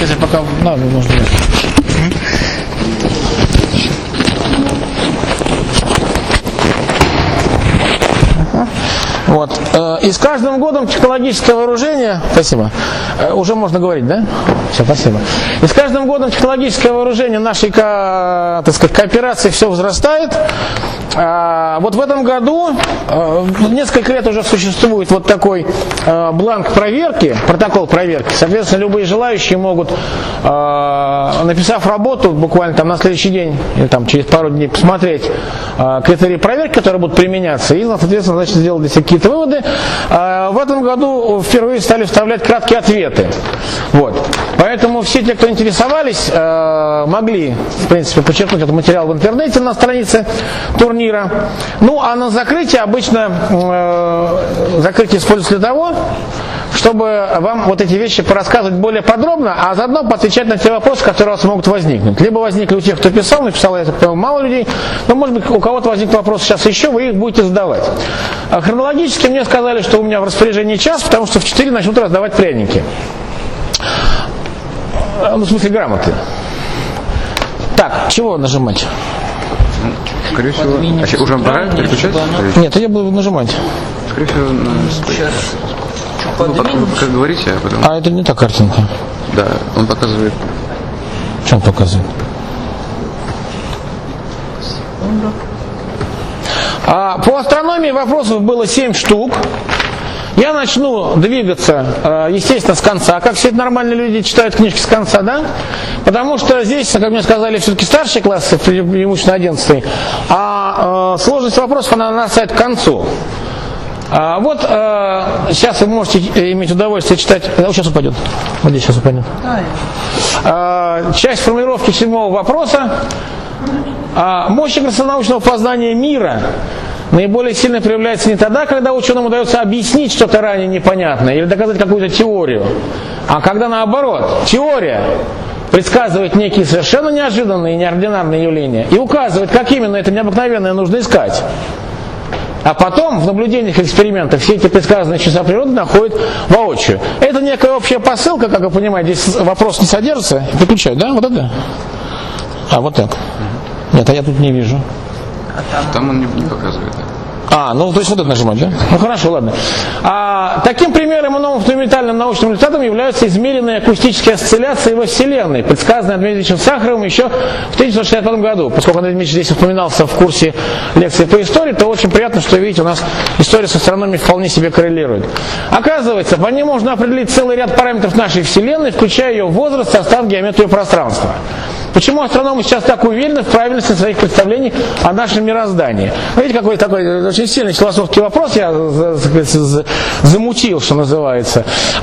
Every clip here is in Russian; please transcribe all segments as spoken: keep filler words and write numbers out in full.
Сейчас я пока... Да, можно... Вот. И с каждым годом технологическое вооружение, спасибо, уже можно говорить, да? Все, спасибо. И с каждым годом технологическое вооружение нашей, так сказать, кооперации все возрастает. Вот в этом году, несколько лет уже существует вот такой бланк проверки, протокол проверки. Соответственно, любые желающие могут, написав работу, буквально там на следующий день или там через пару дней посмотреть критерии проверки, которые будут применяться, и, соответственно, значит, сделать для себя какие-то выводы. В этом году впервые стали вставлять краткие ответы. Вот. Поэтому все те, кто интересовались, могли, в принципе, подчеркнуть этот материал в интернете на странице турнира. Ну, а на закрытие обычно э, закрытие используется для того, чтобы вам вот эти вещи порассказывать более подробно, а заодно поотвечать на те вопросы, которые у вас могут возникнуть. Либо возникли у тех, кто писал, написал, я так понимаю, мало людей, но, может быть, у кого-то возник вопрос сейчас еще, вы их будете задавать. А хронологически мне сказали, что у меня в распоряжении час, потому что в четыре начнут раздавать пряники. Ну, в смысле, грамоты. Так, чего нажимать? Скорее всего, а уже пора переключать? Нет, я буду нажимать. Скорее всего, сейчас. Ну, как говорите, а потом... А это не та картинка. Да, он показывает. Что он показывает? А, по астрономии вопросов было семь штук. Я начну двигаться, естественно, с конца, как все нормальные люди читают книжки с конца, да? Потому что здесь, как мне сказали, все-таки старшие классы, преимущественно одиннадцатый, а э, сложность вопросов, она нарастает к концу. А, вот э, сейчас вы можете иметь удовольствие читать, а, сейчас упадет, вот здесь сейчас упадет. А, часть формулировки седьмого вопроса. А, мощь научного познания мира наиболее сильно проявляется не тогда, когда ученому удается объяснить что-то ранее непонятное или доказать какую-то теорию, а когда наоборот, теория предсказывает некие совершенно неожиданные и неординарные явления и указывает, как именно это необыкновенное нужно искать. А потом в наблюдениях и экспериментах все эти предсказанные чудеса природы находят воочию. Это некая общая посылка, как вы понимаете, здесь вопрос не содержится. Переключаю, да? Вот это? А, вот так. Нет, а я тут не вижу. Там он не, не показывает. А, ну то есть вот это нажимать, да? Ну хорошо, ладно. А, таким примером и новым фундаментальным научным результатом являются измеренные акустические осцилляции во Вселенной, предсказанные Андреем Дмитриевичем Сахаровым еще в тысяча девятьсот шестьдесят пятом году. Поскольку Андрей Дмитриевич здесь упоминался в курсе лекции по истории, то очень приятно, что, видите, у нас история с астрономией вполне себе коррелирует. Оказывается, по ней можно определить целый ряд параметров нашей Вселенной, включая ее возраст, состав, геометрию пространства. Почему астрономы сейчас так уверены в правильности своих представлений о нашем мироздании? Видите, какой такой очень сильный философский вопрос я замутил, что называется.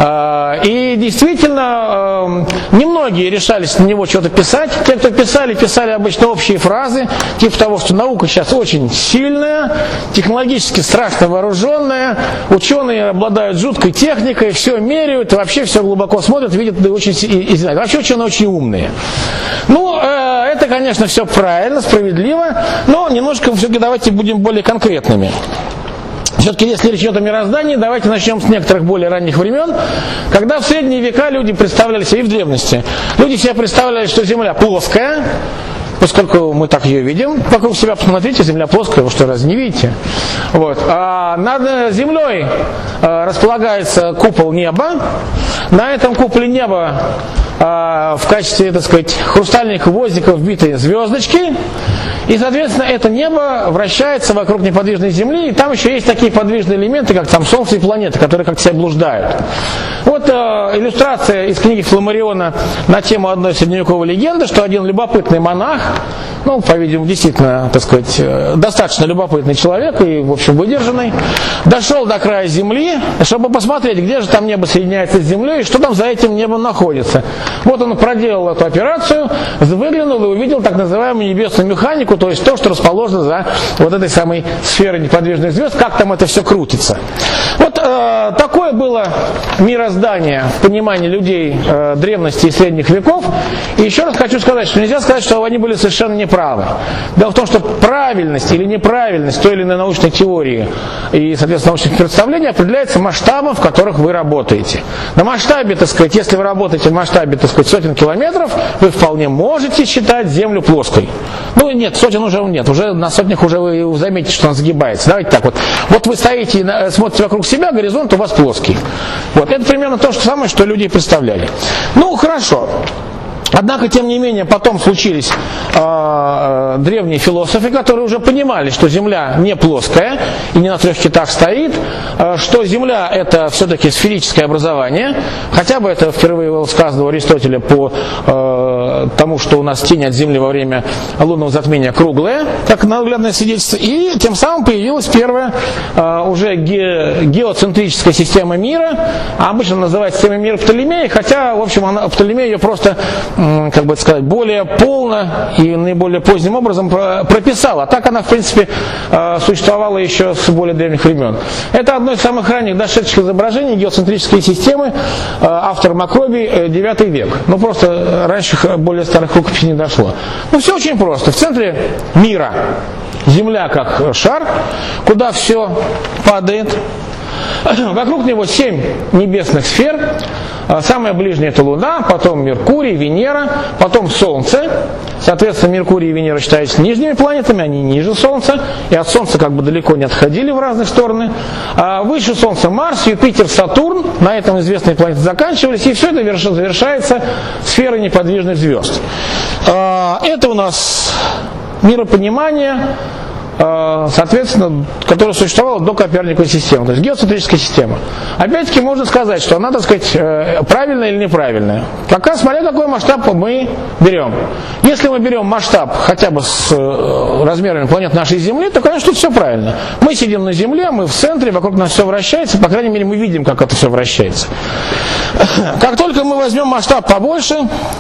И действительно, немногие решались на него что-то писать. Те, кто писали, писали обычно общие фразы, типа того, что наука сейчас очень сильная, технологически страшно вооруженная, ученые обладают жуткой техникой, все меряют, вообще все глубоко смотрят, видят и очень и знают. Вообще ученые очень умные. Ну, э, это, конечно, все правильно, справедливо, но немножко все-таки давайте будем более конкретными. Все-таки, если речь идет о мироздании, давайте начнем с некоторых более ранних времен, когда в средние века люди представляли себе, и в древности, люди себе представляли, что Земля плоская, поскольку мы так ее видим, вокруг себя посмотрите, Земля плоская, вы что, разве не видите? Вот. А над Землей а, располагается купол неба, на этом куполе неба а, в качестве, так сказать, хрустальных гвоздиков вбиты звездочки, и, соответственно, это небо вращается вокруг неподвижной Земли, и там еще есть такие подвижные элементы, как там Солнце и планеты, которые как себя блуждают. Вот э, иллюстрация из книги Фламариона на тему одной средневековой легенды, что один любопытный монах, ну, по-видимому, действительно, так сказать, э, достаточно любопытный человек и, в общем, выдержанный, дошел до края Земли, чтобы посмотреть, где же там небо соединяется с Землей и что там за этим небом находится. Вот он проделал эту операцию, выглянул и увидел так называемую небесную механику, то есть то, что расположено за вот этой самой сферой неподвижных звезд, как там это все крутится. Вот э, такое было мироздание в понимании людей э, древности и средних веков. И еще раз хочу сказать, что нельзя сказать, что они были совершенно правы. Дело в том, что правильность или неправильность той или иной научной теории и, соответственно, научных представлений определяется масштабом, в которых вы работаете. На масштабе, так сказать, если вы работаете в масштабе, так сказать, сотен километров, вы вполне можете считать Землю плоской. Ну нет, сотен уже нет, уже на сотнях уже вы заметите, что она загибается. Давайте так вот. Вот вы стоите и смотрите вокруг себя, горизонт у вас плоский. Вот, это примерно то же самое, что люди представляли. Ну, хорошо. Однако, тем не менее, потом случились э, древние философы, которые уже понимали, что Земля не плоская и не на трех китах стоит, э, что Земля это все-таки сферическое образование, хотя бы это впервые было сказано у Аристотеля по э, тому, что у нас тень от Земли во время лунного затмения круглая, как наглядное свидетельство, и тем самым появилась первая э, уже ге, геоцентрическая система мира, обычно называется системой мира Птолемея, хотя, в общем, она, Птолемей ее просто как бы сказать, более полно и наиболее поздним образом прописал. А так она, в принципе, существовала еще с более древних времен. Это одно из самых ранних дошедших изображений геоцентрической системы, автор Макробий, девятый век. Ну, просто раньше более старых рукописей не дошло. Ну, все очень просто. В центре мира Земля как шар, куда все падает. Вокруг него семь небесных сфер. Самая ближняя это Луна, потом Меркурий, Венера, потом Солнце. Соответственно, Меркурий и Венера считаются нижними планетами, они ниже Солнца, и от Солнца как бы далеко не отходили в разные стороны. А выше Солнца Марс, Юпитер, Сатурн, на этом известные планеты заканчивались, и все это завершается сферой неподвижных звезд. Это у нас миропонимание, соответственно, которая существовала до Коперниковой системы, то есть геоцентрическая система. Опять-таки можно сказать, что она, так сказать, правильная или неправильная. Пока, смотря какой масштаб мы берем. Если мы берем масштаб хотя бы с размерами планет нашей Земли, то, конечно, все правильно. Мы сидим на Земле, мы в центре, вокруг нас все вращается, по крайней мере, мы видим, как это все вращается. Как только мы возьмем масштаб побольше,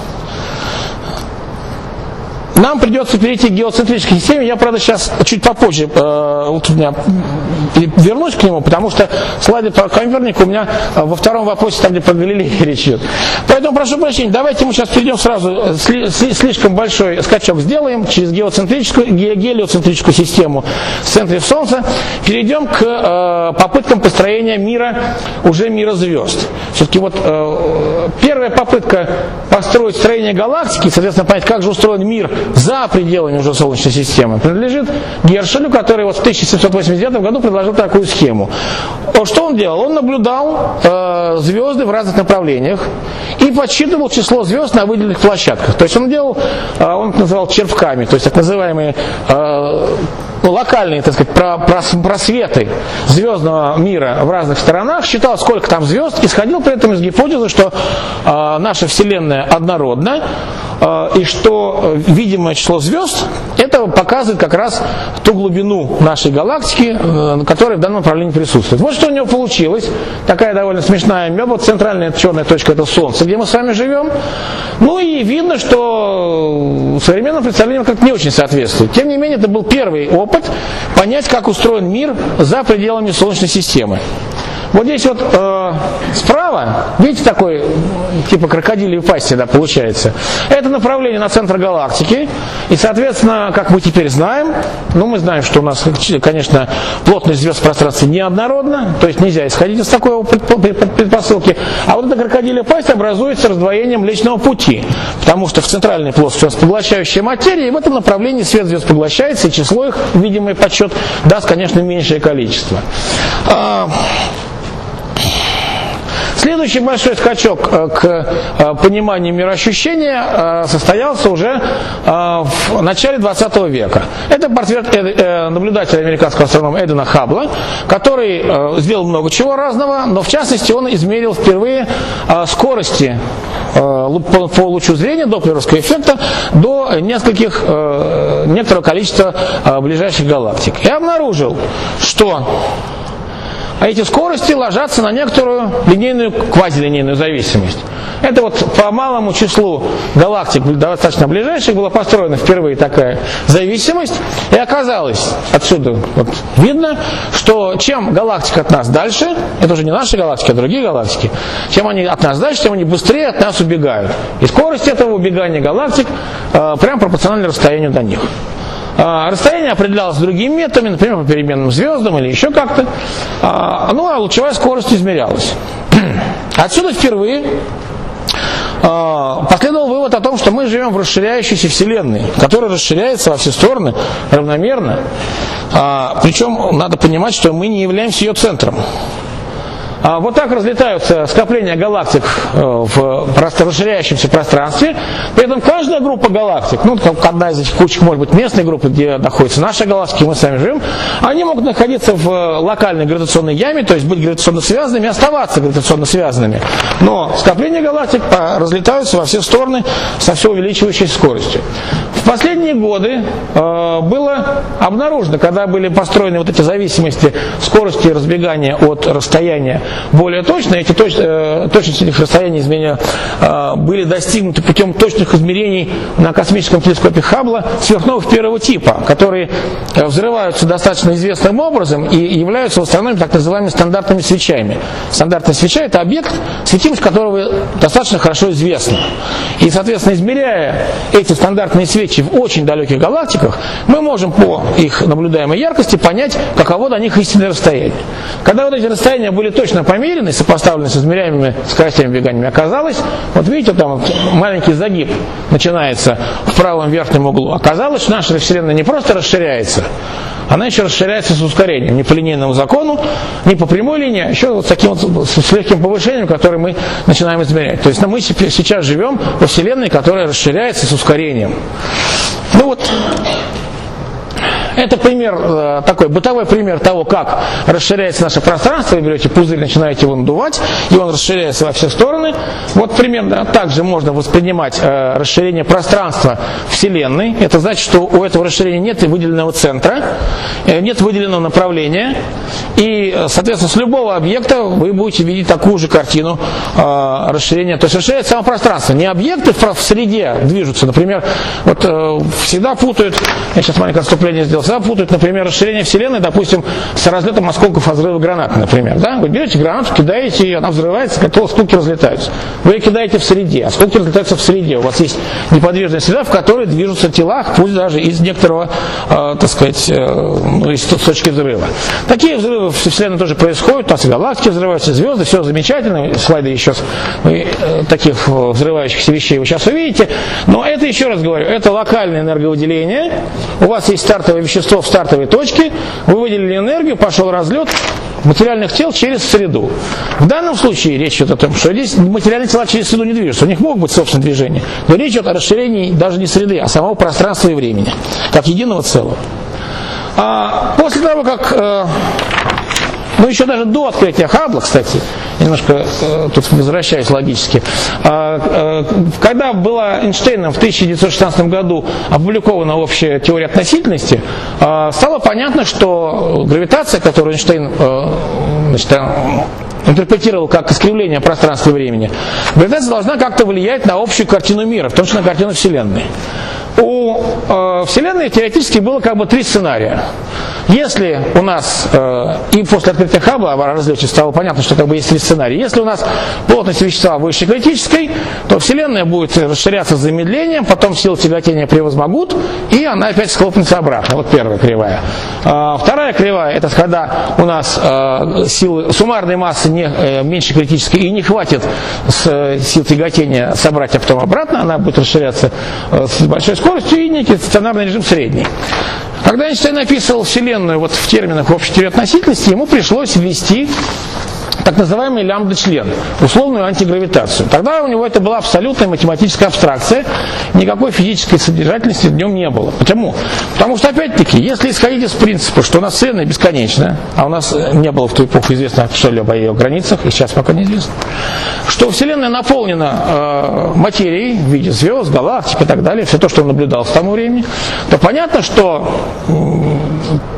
нам придется перейти к геоцентрической системе. Я, правда, сейчас чуть попозже э, вот у меня, вернусь к нему, потому что слайды по Копернику у меня во втором вопросе, там, где про Галилея речь идет. Поэтому, прошу прощения, давайте мы сейчас перейдем сразу, сли, слишком большой скачок сделаем через геоцентрическую, ге, гелиоцентрическую систему в центре Солнца. Перейдем к э, попыткам построения мира, уже мира звезд. Все-таки вот э, первая попытка построить строение галактики, соответственно, понять, как же устроен мир за пределами уже Солнечной системы, принадлежит Гершелю, который вот в тысяча семьсот восемьдесят девятом году предложил такую схему. Что он делал? Он наблюдал э, звезды в разных направлениях и подсчитывал число звезд на выделенных площадках. То есть он делал, э, он их называл червками, то есть так называемые э, локальные, так сказать, просветы звездного мира в разных сторонах, считал, сколько там звезд, исходил при этом из гипотезы, что э, наша Вселенная однородна, э, и что видимое число звезд, это показывает как раз ту глубину нашей галактики, э, которая в данном направлении присутствует. Вот что у него получилось, такая довольно смешная меба, центральная черная точка это Солнце, где мы с вами живем. Ну и видно, что современным представлениям как-то не очень соответствует. Тем не менее, это был первый опыт понять, как устроен мир за пределами Солнечной системы. Вот здесь вот э, справа, видите, такой типа крокодилей пасти, да, получается. Это направление на центр галактики. И, соответственно, как мы теперь знаем, ну мы знаем, что у нас, конечно, плотность звезд в пространстве неоднородна, то есть нельзя исходить из такой предпосылки. А вот эта крокодилия пасть образуется раздвоением Млечного Пути, потому что в центральной плоскости у нас поглощающая материя, и в этом направлении свет звезд поглощается, и число их, видимый подсчет, даст, конечно, меньшее количество. Следующий большой скачок к пониманию мироощущения состоялся уже в начале двадцатого века. Это портрет наблюдателя американского астронома Эдвина Хаббла, который сделал много чего разного, но в частности он измерил впервые скорости по лучу зрения доплеровского эффекта до нескольких, некоторого количества ближайших галактик. И обнаружил, что а эти скорости ложатся на некоторую линейную, квазилинейную зависимость. Это вот по малому числу галактик, достаточно ближайших, была построена впервые такая зависимость. И оказалось, отсюда вот видно, что чем галактика от нас дальше, это уже не наши галактики, а другие галактики, чем они от нас дальше, тем они быстрее от нас убегают. И скорость этого убегания галактик э, прямо пропорциональна расстоянию до них. Расстояние определялось другими методами, например, по переменным звездам или еще как-то. Ну, а лучевая скорость измерялась. Отсюда впервые последовал вывод о том, что мы живем в расширяющейся Вселенной, которая расширяется во все стороны равномерно. Причем надо понимать, что мы не являемся ее центром. Вот так разлетаются скопления галактик в расширяющемся пространстве. При этом каждая группа галактик, ну, как одна из этих кучек, может быть, местной группы, где находятся наши галактики, мы сами живем, они могут находиться в локальной гравитационной яме, то есть быть гравитационно связанными, оставаться гравитационно связанными. Но скопления галактик разлетаются во все стороны со все увеличивающейся скоростью. В последние годы э, было обнаружено, когда были построены вот эти зависимости скорости разбегания от расстояния более точно, эти точ, э, точности этих расстояний изменения э, были достигнуты путем точных измерений на космическом телескопе Хаббла сверхновых первого типа, которые э, взрываются достаточно известным образом и являются в основном так называемыми стандартными свечами. Стандартная свеча — это объект, светимость которого достаточно хорошо известна. И, соответственно, измеряя эти стандартные свечи в очень далеких галактиках, мы можем по их наблюдаемой яркости понять, каково до них истинное расстояние. Когда вот эти расстояния были точно померены, сопоставлены с измеряемыми скоростями бегания, оказалось, вот видите, там вот маленький загиб начинается в правом верхнем углу. Оказалось, что наша Вселенная не просто расширяется, она еще расширяется с ускорением, не по линейному закону, не по прямой линии, а еще вот с таким вот, с легким повышением, которое мы начинаем измерять. То есть мы сейчас живем во Вселенной, которая расширяется с ускорением. Ну вот, это пример, такой бытовой пример того, как расширяется наше пространство. Вы берете пузырь, начинаете его надувать, и он расширяется во все стороны. Вот примерно также можно воспринимать э, расширение пространства Вселенной. Это значит, что у этого расширения нет выделенного центра, э, нет выделенного направления. И, соответственно, с любого объекта вы будете видеть такую же картину э, расширения. То есть расширяется само пространство. Не объекты в, в среде движутся. Например, вот э, всегда путают, я сейчас маленькое отступление сделал, всегда путают, например, расширение Вселенной, допустим, с разлетом осколков от взрыва гранаты, например. Да? Вы берете гранату, кидаете, и она взрывается, как осколки разлетаются. Вы ее кидаете в среде, осколки разлетаются в среде. У вас есть неподвижная среда, в которой движутся тела, пусть даже из некоторого, э, так сказать, э, из точки взрыва. Такие взрывы в Вселенной тоже происходят, у нас и галактики взрываются, звезды, все замечательно. Слайды еще вы, э, таких взрывающихся вещей вы сейчас увидите. Но это, еще раз говорю, это локальное энерговыделение. У вас есть стартовое вещество в стартовой точке, вы выделили энергию, пошел разлет материальных тел через среду. В данном случае речь идет о том, что здесь материальные тела через среду не движутся, у них могут быть собственные движения, но речь идет о расширении даже не среды, а самого пространства и времени, как единого целого. А после того, как, э, ну еще даже до открытия Хаббла, кстати, немножко э, тут возвращаюсь логически, э, э, когда была Эйнштейном в тысяча девятьсот шестнадцатом году опубликована общая теория относительности, э, стало понятно, что гравитация, которую Эйнштейн э, значит, интерпретировал как искривление пространства и времени, гравитация должна как-то влиять на общую картину мира, в том числе на картину Вселенной. У э, Вселенной теоретически было как бы три сценария. Если у нас, э, и после открытия Хаббла о разлете стало понятно, что как бы есть три сценария. Если у нас плотность вещества выше критической, то Вселенная будет расширяться с замедлением, потом силы тяготения превозмогут, и она опять схлопнется обратно. Вот первая кривая. Э, вторая кривая — это когда у нас э, силы, суммарной массы не, э, меньше критической, и не хватит с, э, сил тяготения собрать, а потом обратно, она будет расширяться э, с большой скоростью, и некий стационарный режим средний. Когда Эйнштейн описывал Вселенную вот в терминах общей теории относительности, ему пришлось ввести так называемый лямбда-член, условную антигравитацию. Тогда у него это была абсолютная математическая абстракция, никакой физической содержательности в нем не было. Почему? Потому что, опять-таки, если исходить из принципа, что у нас Вселенная бесконечная, а у нас не было в ту эпоху известно что-либо о ее границах, и сейчас пока неизвестно, что Вселенная наполнена э, материей в виде звезд, галактик и так далее, все то, что он наблюдал с того времени, то понятно, что э,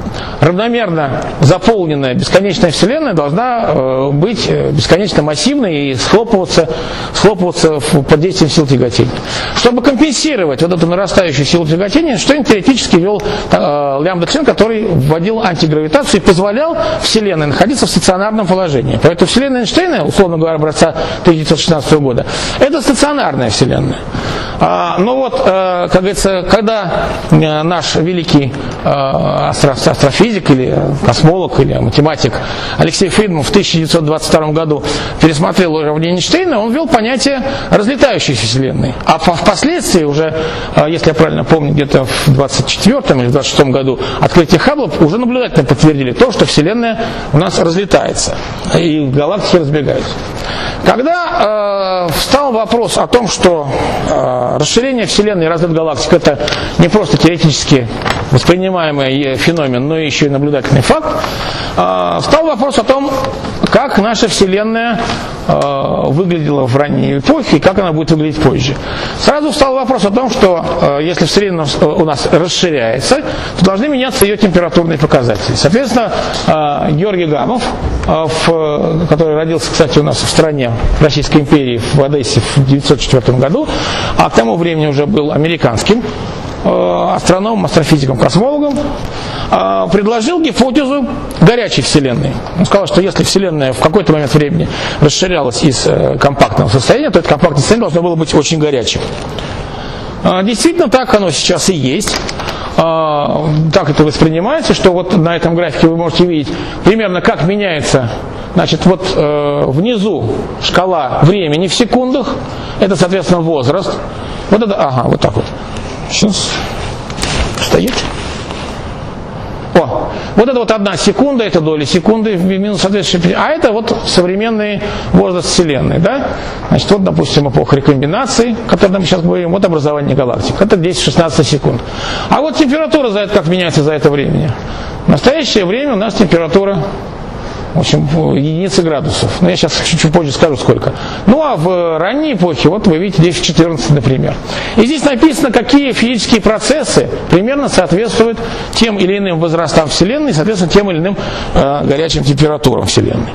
равномерно заполненная бесконечная Вселенная должна э, быть бесконечно массивной и схлопываться, схлопываться под действием сил тяготения. Чтобы компенсировать вот эту нарастающую силу тяготения, Эйнштейн теоретически ввел э, лямбда-член, который вводил антигравитацию и позволял Вселенной находиться в стационарном положении. Поэтому Вселенная Эйнштейна, условно говоря, образца тысяча девятьсот шестнадцатого года, это стационарная Вселенная. А, но вот, э, как говорится, когда э, наш великий э, астро, астрофизик или космолог или математик Алексей Фридман в тысяча девятьсот двадцать втором году пересмотрел уравнение Эйнштейна, он ввел понятие разлетающейся Вселенной. А впоследствии уже, э, если я правильно помню, где-то в двадцать четвёртом или двадцать шестом году открытие Хаббла уже наблюдательно подтвердили то, что Вселенная у нас разлетается и галактики разбегаются. Когда э, встал вопрос о том, что э, расширение Вселенной и разлет галактик это не просто теоретически воспринимаемый феномен, но еще и наблюдательный факт, э, встал вопрос о том, как наша Вселенная э, выглядела в ранней эпохе и как она будет выглядеть позже. Сразу встал вопрос о том, что э, если Вселенная у нас расширяется, то должны меняться ее температурные показатели. Соответственно, э, Георгий Гамов, э, в, который родился, кстати, у нас в стране Российской империи, в Одессе в тысяча девятьсот четвёртом году, а к тому времени уже был американским э, астрономом, астрофизиком, космологом, э, предложил гипотезу горячей Вселенной. Он сказал, что если Вселенная в какой-то момент времени расширялась из э, компактного состояния, то это компактное состояние должно было быть очень горячим. Э, действительно, так оно сейчас и есть. Э, так это воспринимается, что вот на этом графике вы можете видеть примерно как меняется. Значит, вот э, внизу шкала времени в секундах, это, соответственно, возраст. Вот это, ага, вот так вот. Сейчас. Стоит. О, вот это вот одна секунда, это доля секунды, минус соответствующая. А это вот современный возраст Вселенной, да? Значит, вот, допустим, эпоха рекомбинации, о которой мы сейчас говорим, вот образование галактик. Это десять-шестнадцать секунд. А вот температура за это как меняется за это время? В настоящее время у нас температура, в общем, единицы градусов. Но я сейчас чуть-чуть позже скажу, сколько. Ну, а в ранней эпохе, вот вы видите, десять-четырнадцать, например. И здесь написано, какие физические процессы примерно соответствуют тем или иным возрастам Вселенной, соответственно, тем или иным э, горячим температурам Вселенной.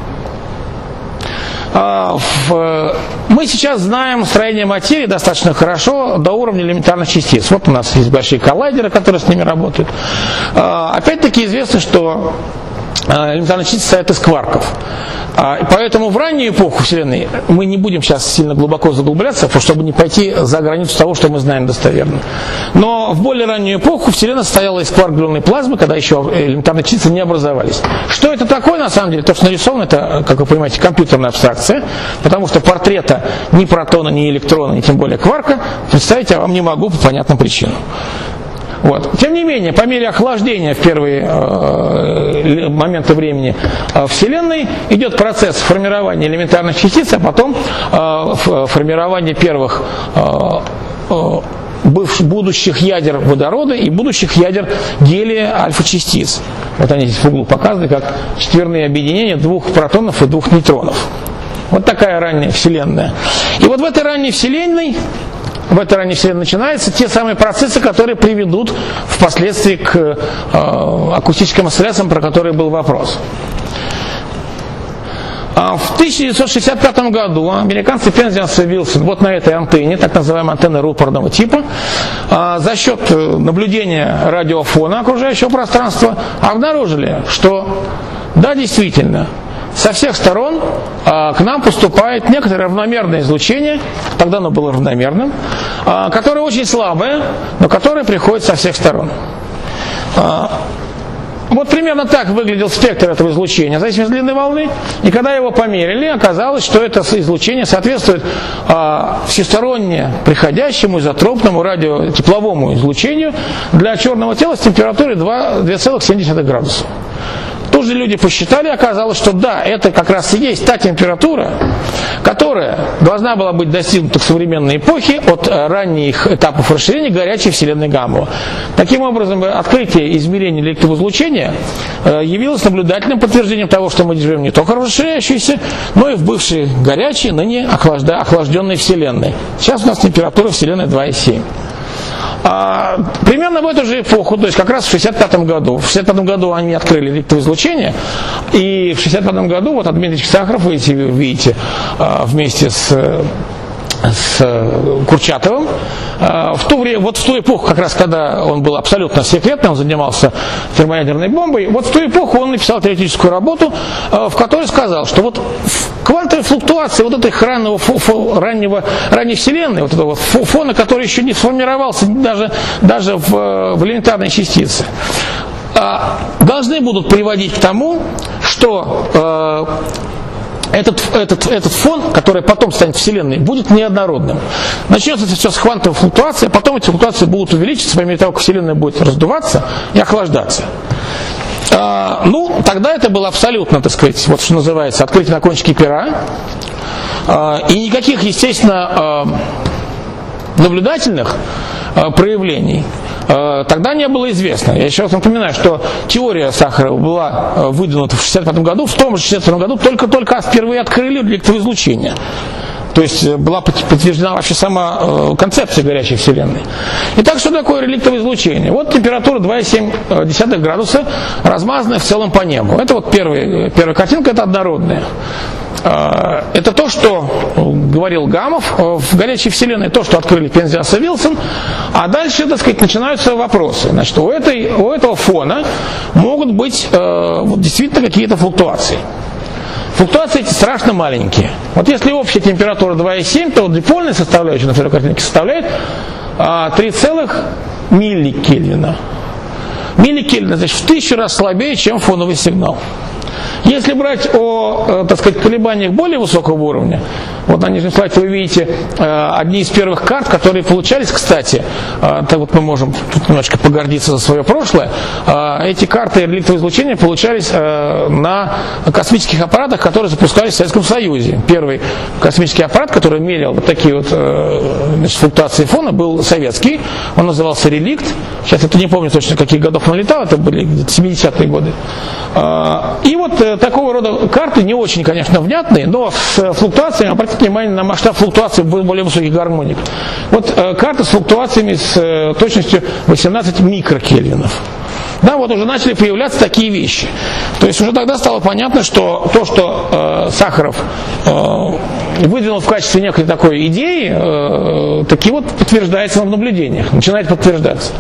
Э, в, мы сейчас знаем строение материи достаточно хорошо до уровня элементарных частиц. Вот у нас есть большие коллайдеры, которые с ними работают. Э, опять-таки известно, что элементарные частицы состоят из кварков. Поэтому в раннюю эпоху Вселенной мы не будем сейчас сильно глубоко заглубляться, чтобы не пойти за границу того, что мы знаем достоверно. Но в более раннюю эпоху Вселенная состояла из кварк-глюонной плазмы, когда еще элементарные частицы не образовались. Что это такое на самом деле? То, что нарисовано, это, как вы понимаете, компьютерная абстракция, потому что портрета ни протона, ни электрона, ни тем более кварка представить я вам не могу по понятным причинам. Вот. Тем не менее, по мере охлаждения в первые э, моменты времени э, Вселенной идет процесс формирования элементарных частиц, а потом э, формирования первых э, э, бывших, будущих ядер водорода и будущих ядер гелия альфа-частиц. Вот они здесь в углу показаны как четверные объединения двух протонов и двух нейтронов. Вот такая ранняя Вселенная. И вот в этой ранней Вселенной В этой ранней Вселенной начинаются те самые процессы, которые приведут впоследствии к э, акустическим осцилляциям, про которые был вопрос. В тысяча девятьсот шестьдесят пятом году американцы Пензенс и Вилсон вот на этой антенне, так называемой антенны рупорного типа, за счет наблюдения радиофона окружающего пространства обнаружили, что да, действительно, со всех сторон а, к нам поступает некоторое равномерное излучение, тогда оно было равномерным, а, которое очень слабое, но которое приходит со всех сторон. А, вот примерно так выглядел спектр этого излучения, в зависимости от длины волны, и когда его померили, оказалось, что это излучение соответствует а, всесторонне приходящему изотропному радиотепловому излучению для черного тела с температурой два целых семь десятых градуса. Тут же люди посчитали, оказалось, что да, это как раз и есть та температура, которая должна была быть достигнута в современной эпохе от ранних этапов расширения горячей Вселенной Гамма. Таким образом, открытие измерения электроизлучения явилось наблюдательным подтверждением того, что мы живем не только в расширяющейся, но и в бывшей горячей, ныне охлажденной Вселенной. Сейчас у нас температура Вселенной два и семь. А, примерно в эту же эпоху, то есть как раз в шестьдесят пятом году. В шестьдесят пятом году они открыли реликтовое излучение, и в шестьдесят пятом году вот Дмитрий Сахаров, вы видите, вместе с с Курчатовым. В то время, вот в ту эпоху, как раз когда он был абсолютно секретным, он занимался термоядерной бомбой, вот в ту эпоху он написал теоретическую работу, в которой сказал, что вот квантовая флуктуация вот этой раннего, раннего, ранней Вселенной, вот этого фона, который еще не сформировался даже, даже в, в элементарной частице, должны будут приводить к тому, что Этот, этот, этот фон, который потом станет Вселенной, будет неоднородным. Начнется это все с квантовой флуктуации, а потом эти флуктуации будут увеличиваться по мере того, как Вселенная будет раздуваться и охлаждаться. А, ну, тогда это было абсолютно, так сказать, вот что называется, открытие на кончике пера. А, и никаких, естественно, а, наблюдательных а, проявлений тогда не было известно. Я еще раз напоминаю, что теория Сахарова была выдвинута в шестьдесят пятом году, в том же шестьдесят пятом году только-только впервые открыли электровое излучение. То есть была подтверждена вообще сама концепция горячей Вселенной. Итак, что такое реликтовое излучение? Вот температура два и семь десятых градуса, размазанная в целом по небу. Это вот первая, первая картинка, это однородная. Это то, что говорил Гамов в горячей Вселенной, то, что открыли Пензиас и Вилсон. А дальше, так сказать, начинаются вопросы. Значит, у, этой, у этого фона могут быть э, вот, действительно какие-то флуктуации. Флуктуации эти страшно маленькие. Вот если общая температура два и семь, то вот дипольная составляющая на второй картинке составляет э, три целых милликельвина. Милликельвин, значит, в тысячу раз слабее, чем фоновый сигнал. Если брать о, так сказать, колебаниях более высокого уровня, вот на нижнем слайде вы видите э, одни из первых карт, которые получались, кстати, э, так вот мы можем тут немножечко погордиться за свое прошлое, э, эти карты реликтового излучения получались э, на космических аппаратах, которые запускались в Советском Союзе. Первый космический аппарат, который мерил вот такие вот э, значит, флуктуации фона, был советский, он назывался «Реликт». Сейчас я не помню точно, каких годов он летал, это были где-то семидесятые годы. Э, и вот э, такого рода карты не очень, конечно, внятные, но с флуктуациями, обратите внимание на масштаб флуктуаций более высоких гармоник. Вот э, карта с флуктуациями с э, точностью восемнадцать микрокельвинов. Да, вот уже начали появляться такие вещи. То есть уже тогда стало понятно, что то, что э, Сахаров э, выдвинул в качестве некой такой идеи, э, таки вот подтверждается в наблюдениях, начинает подтверждаться.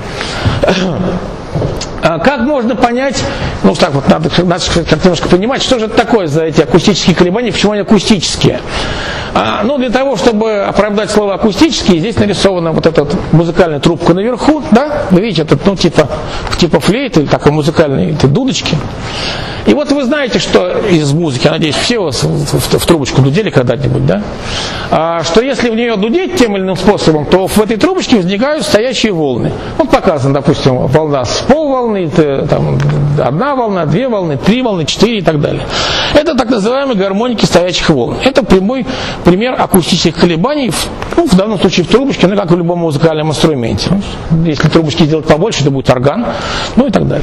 Как можно понять, ну так вот, надо, надо как-то немножко понимать, что же это такое за эти акустические колебания, почему они акустические. А, ну, для того, чтобы оправдать слово акустические, здесь нарисована вот эта вот музыкальная трубка наверху, да, вы видите, это, ну, типа, типа флейты, такой музыкальной дудочки. И вот вы знаете, что из музыки, я надеюсь, все у вас в, в, в трубочку дудели когда-нибудь, да, а, что если в нее дудеть тем или иным способом, то в этой трубочке возникают стоячие волны. Вот показано, допустим, волна с полволны, там, одна волна, две волны, три волны, четыре и так далее. Это так называемые гармоники стоячих волн. Это прямой пример акустических колебаний, в, ну, в данном случае в трубочке, ну, как в любом музыкальном инструменте. Если трубочки сделать побольше, это будет орган, ну и так далее.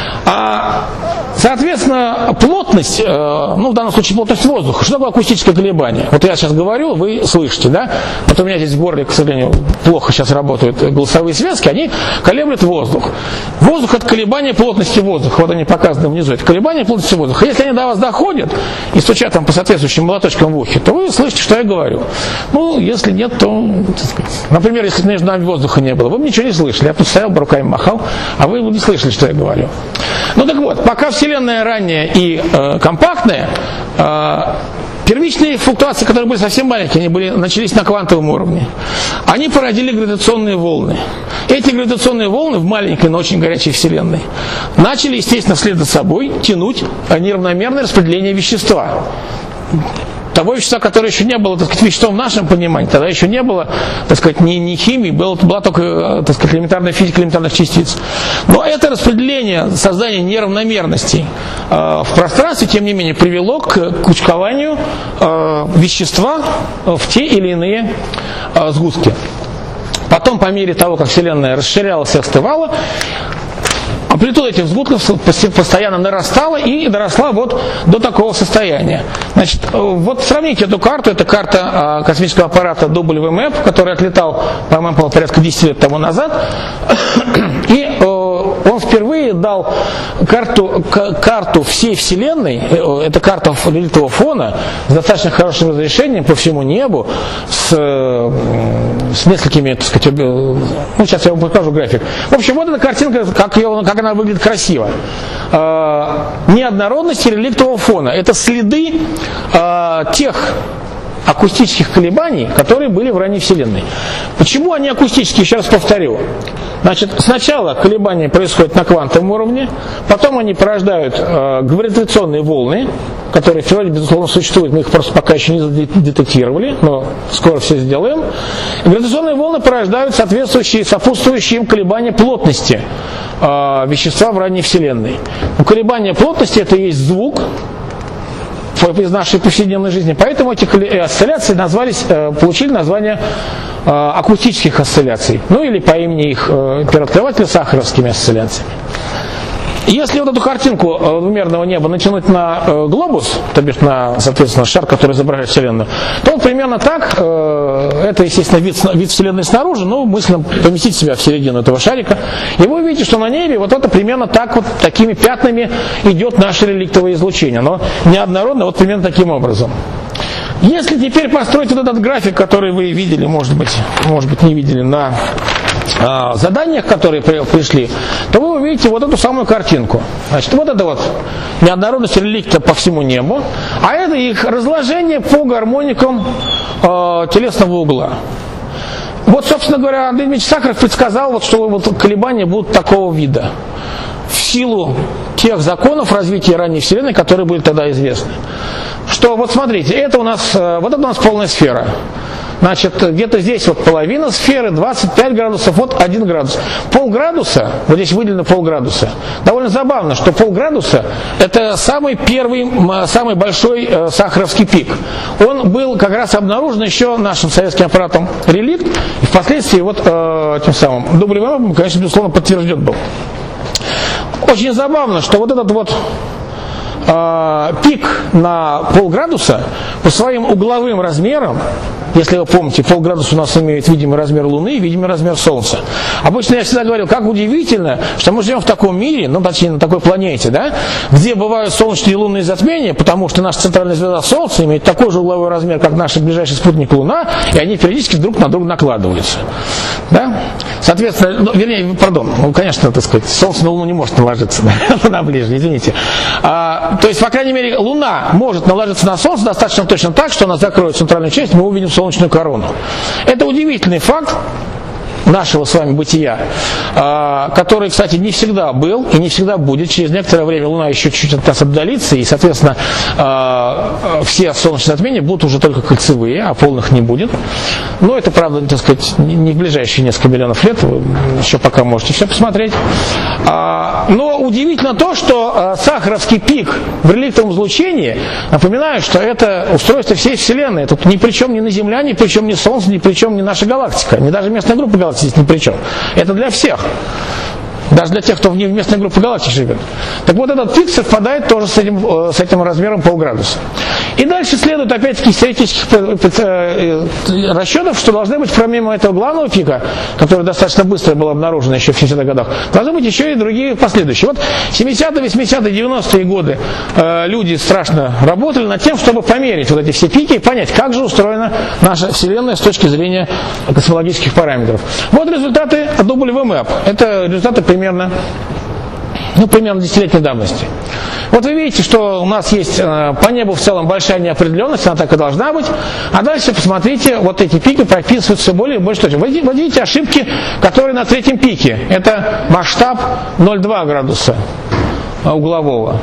А, соответственно, плотность, э, ну, в данном случае плотность воздуха. Что такое акустическое колебание? Вот я сейчас говорю, вы слышите, да? Вот у меня здесь в горле, к сожалению, плохо сейчас работают голосовые связки, они колеблют воздух. Воздух — это колебание плотности воздуха. Вот они показаны внизу. Это колебание плотности воздуха. Если они до вас доходят и стучат там по соответствующим молоточкам в ухе, то вы слышите, что я говорю. Ну, если нет, то, так сказать, например, если между нами воздуха не было, вы бы ничего не слышали. Я тут стоял, бы руками махал, а вы не слышали, что я говорю. Ну так вот, пока Вселенная ранняя и э, компактная, э, первичные флуктуации, которые были совсем маленькие, они были, начались на квантовом уровне. Они породили гравитационные волны. Эти гравитационные волны в маленькой, но очень горячей Вселенной начали, естественно, вслед за собой тянуть неравномерное распределение вещества. Того вещества, которое еще не было, так сказать, веществом в нашем понимании, тогда еще не было, так сказать, ни, ни химии, была, была только, так сказать, элементарная физика элементарных частиц. Но это распределение, создание неравномерностей э, в пространстве, тем не менее, привело к кучкованию э, вещества в те или иные э, сгустки. Потом, по мере того, как Вселенная расширялась и остывала, амплитуда этих взгулков постоянно нарастала и доросла вот до такого состояния. Значит, вот сравните эту карту, это карта космического аппарата дабл ю мэп, который отлетал, по-моему, порядка десять лет тому назад, и он впервые дал карту, карту всей Вселенной, это карта реликтового фона, с достаточно хорошим разрешением по всему небу, с, с несколькими, так сказать, ну сейчас я вам покажу график. В общем, вот эта картинка, как, ее, как она выглядит красиво. Неоднородности реликтового фона, это следы тех акустических колебаний, которые были в ранней Вселенной. Почему они акустические? Еще раз повторю. Значит, сначала колебания происходят на квантовом уровне, потом они порождают э, гравитационные волны, которые в природе, безусловно, существуют, мы их просто пока еще не детектировали, но скоро все сделаем. И гравитационные волны порождают соответствующие, сопутствующие им колебания плотности э, вещества в ранней Вселенной. Но колебания плотности — это и есть звук из нашей повседневной жизни. Поэтому эти осцилляции назвались, получили название акустических осцилляций. Ну или по имени их первооткрывателя сахаровскими осцилляциями. Если вот эту картинку двумерного неба натянуть на глобус, то бишь на, соответственно, шар, который изображает Вселенную, то он примерно так, это, естественно, вид, вид Вселенной снаружи, но мысленно поместить себя в середину этого шарика, и вы увидите, что на небе вот это примерно так вот, такими пятнами идет наше реликтовое излучение, но неоднородно, вот примерно таким образом. Если теперь построить вот этот график, который вы видели, может быть, может быть не видели на э, заданиях, которые при, пришли, то вы увидите вот эту самую картинку. Значит, вот это вот неоднородность реликта по всему небу, а это их разложение по гармоникам э, телесного угла. Вот, собственно говоря, Андрей Дмитриевич Сахаров предсказал, вот, что вот колебания будут такого вида. В силу тех законов развития ранней Вселенной, которые были тогда известны. Что, вот смотрите, это у нас, вот это у нас полная сфера. Значит, где-то здесь вот половина сферы, двадцать пять градусов, вот один градус. Полградуса, вот здесь выделено полградуса. Довольно забавно, что полградуса — это самый первый, самый большой э, сахаровский пик. Он был как раз обнаружен еще нашим советским аппаратом реликт, и впоследствии вот э, тем самым дабл ю мэп, конечно, безусловно, подтвержден был. Очень забавно, что вот этот вот э, пик на полградуса по своим угловым размерам, если вы помните, полградуса у нас имеет видимый размер Луны и видимый размер Солнца. Обычно я всегда говорил, как удивительно, что мы живем в таком мире, ну точнее на такой планете, да, где бывают солнечные и лунные затмения, потому что наша центральная звезда Солнце имеет такой же угловой размер, как наш ближайший спутник Луна, и они периодически друг на друга накладываются. Да? Соответственно, ну, вернее, пардон, ну, конечно, так сказать, Солнце на Луну не может наложиться, на ближнее, извините. А, то есть, по крайней мере, Луна может наложиться на Солнце достаточно точно так, что она закроет центральную часть, мы увидим солнечную корону. Это удивительный факт нашего с вами бытия, который, кстати, не всегда был и не всегда будет. Через некоторое время Луна еще чуть-чуть от нас отдалится, и, соответственно, все солнечные затмения будут уже только кольцевые, а полных не будет. Но это, правда, так сказать, не в ближайшие несколько миллионов лет, вы еще пока можете все посмотреть. Но удивительно то, что сахаровский пик в реликтовом излучении, напоминаю, что это устройство всей Вселенной. Тут ни при чем ни на Земля, ни при чем ни Солнце, ни при чем ни наша галактика, ни даже местная группа галактики здесь ни при чем. Это для всех. Даже для тех, кто в местной группе галактик живет. Так вот, этот пик совпадает тоже с этим, с этим размером полградуса. И дальше следует, опять-таки, из теоретических расчетов, что должны быть, помимо этого главного пика, который достаточно быстро был обнаружен еще в семидесятых годах, должны быть еще и другие последующие. Вот семидесятые, восьмидесятые, девяностые годы э, люди страшно работали над тем, чтобы померить вот эти все пики и понять, как же устроена наша Вселенная с точки зрения космологических параметров. Вот результаты дабл ю мэп. Это результаты примерно, ну, примерно десятилетней давности. Вот вы видите, что у нас есть э, по небу в целом большая неопределенность, она так и должна быть. А дальше посмотрите, вот эти пики прописывают все более и больше точно. Вы видите ошибки, которые на третьем пике. Это масштаб ноль целых две десятых градуса углового.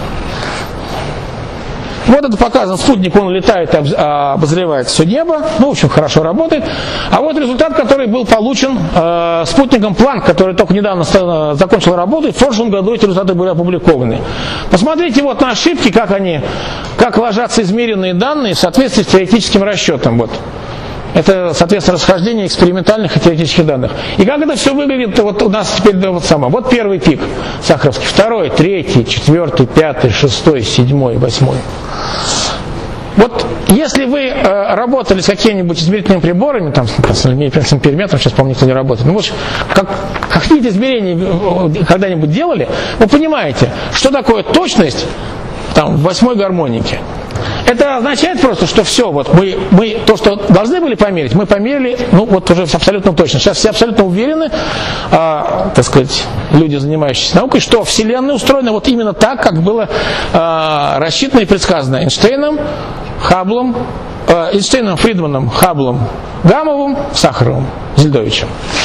Вот это показано, спутник, он летает и обозревает все небо, ну, в общем, хорошо работает. А вот результат, который был получен э, спутником Планк, который только недавно закончил работу, и в прошлом году эти результаты были опубликованы. Посмотрите вот на ошибки, как они, как ложатся измеренные данные в соответствии с теоретическим расчетом. Вот. Это, соответственно, расхождение экспериментальных и теоретических данных. И как это все выглядит, вот у нас теперь да, вот самое. Вот первый пик сахаровский, второй, третий, четвертый, пятый, шестой, седьмой, восьмой. Вот если вы э, работали с какими-нибудь измерительными приборами, там, с периметром, сейчас, по-моему, никто не работает, ну, может, как, какие-то измерения когда-нибудь делали, вы понимаете, что такое точность там, в восьмой гармонике. Это означает просто, что все, вот мы, мы то, что должны были померить, мы померили, ну вот уже абсолютно точно. Сейчас все абсолютно уверены, а, так сказать, люди, занимающиеся наукой, что Вселенная устроена вот именно так, как было а, рассчитано и предсказано Эйнштейном, Хабблом, а, Эйнштейном, Фридманом, Хабблом, Гамовым, Сахаровым, Зельдовичем.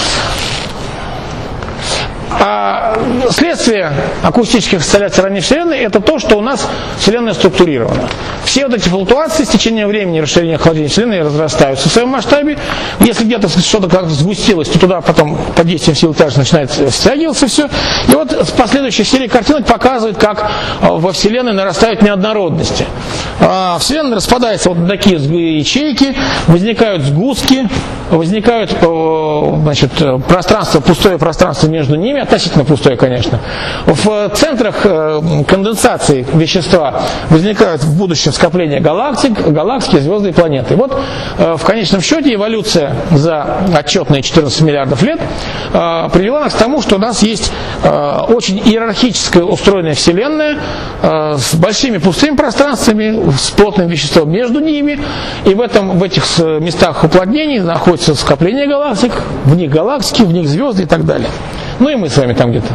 А следствие акустических осцилляций ранней Вселенной — это то, что у нас Вселенная структурирована. Все вот эти флуктуации с течением времени, расширение, охлаждение Вселенной разрастаются в своем масштабе. Если где-то что-то как сгустилось, то туда потом под действием силы тяжести начинает стягиваться все. И вот последующая серия картинок показывает, как во Вселенной нарастают неоднородности. Вселенная распадается вот на такие ячейки, возникают сгустки, возникают, значит, пространство, пустое пространство между ними, относительно пустое, конечно. В центрах конденсации вещества возникают в будущем скопления галактик, галактики, звезды и планеты. И вот в конечном счете эволюция за отчетные четырнадцать миллиардов лет привела нас к тому, что у нас есть очень иерархически устроенная Вселенная с большими пустыми пространствами, с плотным веществом между ними, и в, этом, в этих местах уплотнений находится скопление галактик, в них галактики, в них звезды и так далее. Ну и мы с вами там где-то.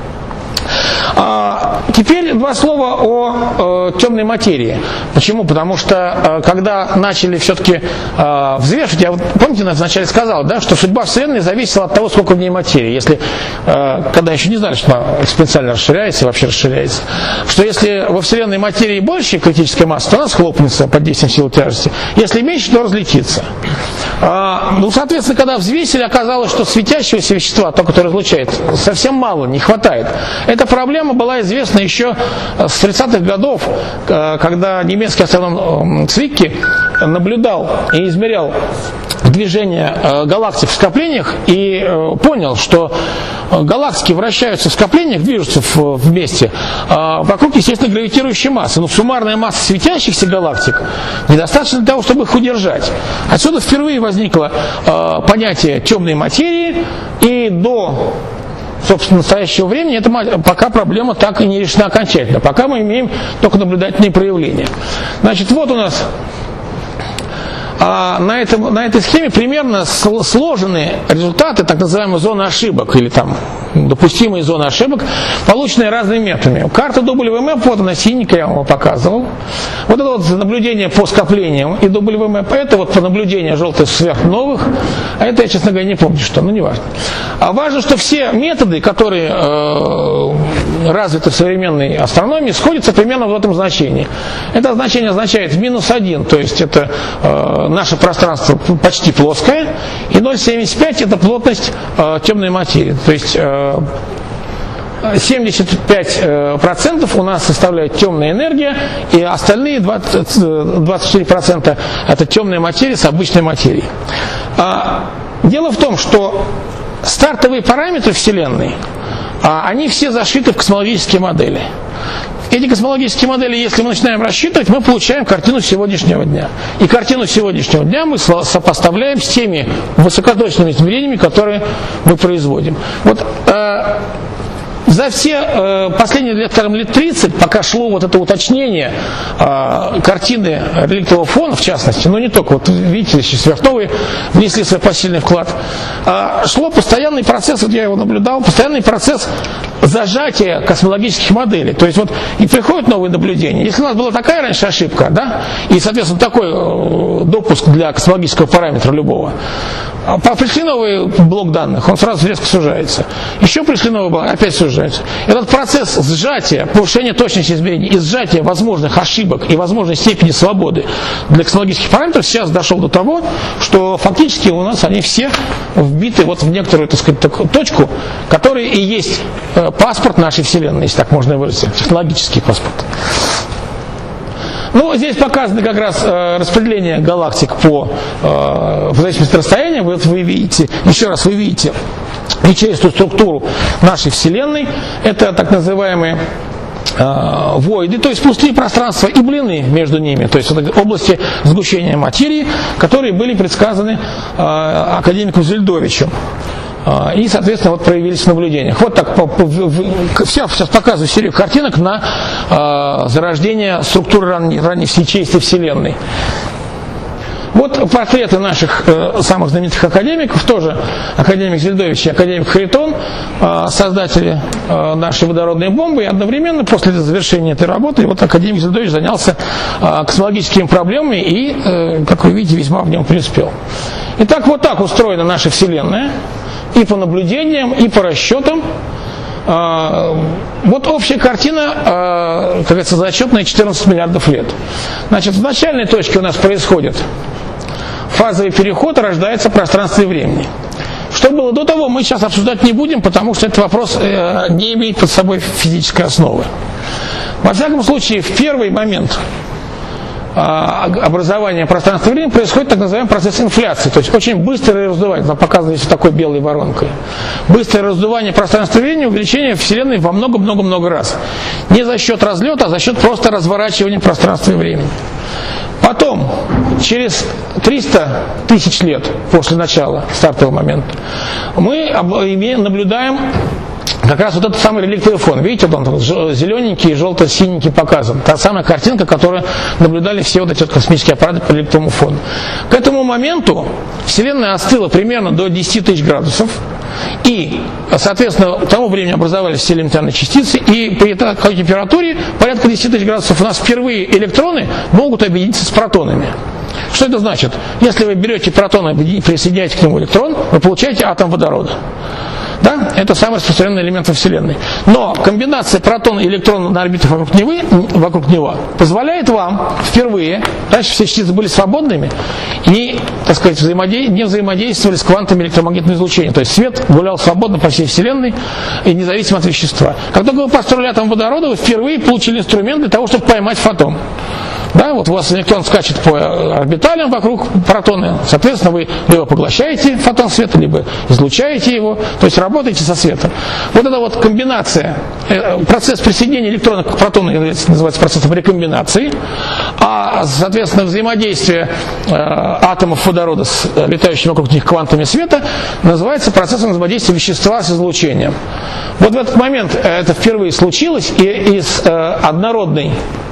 А, теперь два слова о, о темной материи. Почему? Потому что а, когда начали все-таки а, взвешивать, я вот, помните, я вначале сказал, да, что судьба Вселенной зависела от того, сколько в ней материи. Если, а, когда еще не знали, что она экспоненциально расширяется и вообще расширяется, что если во Вселенной материи больше критической массы, то она схлопнется под действием силы тяжести. Если меньше, то разлетится. А, ну, соответственно, когда взвесили, оказалось, что светящегося вещества, то, которое излучает, совсем мало, не хватает. Эта проблема была известна еще с тридцатых годов, когда немецкий астроном Цвикки наблюдал и измерял движение галактик в скоплениях и понял, что галактики вращаются в скоплениях, движутся вместе вокруг, естественно, гравитирующей массы. Но суммарная масса светящихся галактик недостаточно для того, чтобы их удержать. Отсюда впервые возникло понятие темной материи, и до, собственно, настоящего времени эта пока проблема так и не решена окончательно. Пока мы имеем только наблюдательные проявления. Значит, вот у нас а на, этом, на этой схеме примерно сложены результаты так называемой зоны ошибок, или там допустимые зоны ошибок, полученные разными методами. Карта дабл ю мэп, вот она синенькая, я вам показывал. Вот это вот наблюдение по скоплениям и дабл ю мэп, это вот по наблюдению желтых сверхновых, а это я, честно говоря, не помню, что, ну не важно. А важно, что все методы, которые э, развиты в современной астрономии, сходятся примерно в этом значении. Это значение означает минус один, то есть это э, наше пространство почти плоское, и ноль целых семьдесят пять это плотность э, темной материи. То есть э, семьдесят пять процентов у нас составляет темная энергия, и остальные двадцать, двадцать четыре процента это темная материя с обычной материей. А, дело в том, что стартовые параметры Вселенной, а, они все зашиты в космологические модели. Эти космологические модели, если мы начинаем рассчитывать, мы получаем картину сегодняшнего дня. И картину сегодняшнего дня мы сопоставляем с теми высокоточными измерениями, которые мы производим. Вот э, за все э, последние лет, скажем, лет тридцать, пока шло вот это уточнение э, картины реликтового фона, в частности, но не только, вот видите, сверхновые внесли свой посильный вклад, э, шло постоянный процесс, вот я его наблюдал, постоянный процесс зажатия космологических моделей. То есть вот и приходят новые наблюдения. Если у нас была такая раньше ошибка, да, и, соответственно, такой э, допуск для космологического параметра любого, пришли новый блок данных, он сразу резко сужается. Еще пришли новый блок, опять сужается. Этот процесс сжатия, повышения точности измерений и сжатия возможных ошибок и возможной степени свободы для космологических параметров сейчас дошел до того, что фактически у нас они все вбиты вот в некоторую, так сказать, такую точку, которая и есть паспорт нашей Вселенной, если так можно выразить, технологический паспорт. Ну, здесь показано как раз э, распределение галактик по, э, в зависимости от расстояния. Вот вы видите, еще раз вы видите ячеистую структуру нашей Вселенной. Это так называемые э, войды, то есть пустые пространства и блины между ними, то есть вот области сгущения материи, которые были предсказаны э, академиком Зельдовичем. И, соответственно, вот проявились в наблюдениях. Вот так, все, сейчас показываю серию картинок на э, зарождение структуры ранней, ранней ячеистой Вселенной. Вот портреты наших э, самых знаменитых академиков, тоже академик Зельдович и академик Харитон, э, создатели э, нашей водородной бомбы, и одновременно после завершения этой работы вот академик Зельдович занялся э, космологическими проблемами и, э, как вы видите, весьма в нем преуспел. Итак, вот так устроена наша Вселенная. И по наблюдениям, и по расчетам. Вот общая картина, как говорится, зачетная четырнадцать миллиардов лет. Значит, в начальной точке у нас происходит фазовый переход, рождается пространство и времени. Что было до того, мы сейчас обсуждать не будем, потому что этот вопрос не имеет под собой физической основы. Во всяком случае, в первый момент образования пространства и времени происходит так называемый процесс инфляции, то есть очень быстрое раздувание, там показано здесь такой белой воронкой. Быстрое раздувание пространства и времени, увеличение Вселенной во много-много-много раз. Не за счет разлета, а за счет просто разворачивания пространства и времени. Потом, через триста тысяч лет после начала стартового момента, мы наблюдаем как раз вот этот самый реликтовый фон. Видите, вот он зелененький и желто-синенький показан. Та самая картинка, которую наблюдали все вот эти вот космические аппараты по реликтовому фону. К этому моменту Вселенная остыла примерно до десяти тысяч градусов. И, соответственно, к тому времени образовались все элементарные частицы. И при такой температуре, порядка десяти тысяч градусов, у нас впервые электроны могут объединиться с протонами. Что это значит? Если вы берете протон и присоединяете к нему электрон, вы получаете атом водорода. Да? Это самый распространенный элемент во Вселенной. Но комбинация протона и электрона на орбитах вокруг него, вокруг него позволяет вам впервые, раньше все частицы были свободными и, так сказать, взаимодей... не взаимодействовали с квантами электромагнитного излучения. То есть свет гулял свободно по всей Вселенной и независимо от вещества. Как только вы построили атом водорода, вы впервые получили инструмент для того, чтобы поймать фотон. Да, вот у вас электрон скачет по орбиталям вокруг протона, соответственно, вы либо поглощаете фотон света, либо излучаете его, то есть работаете со светом. Вот эта вот комбинация, процесс присоединения электрона к протону называется процессом рекомбинации, а, соответственно, взаимодействие э, атомов водорода с летающими вокруг них квантами света называется процессом взаимодействия вещества с излучением. Вот в этот момент это впервые случилось, и из э, однородной,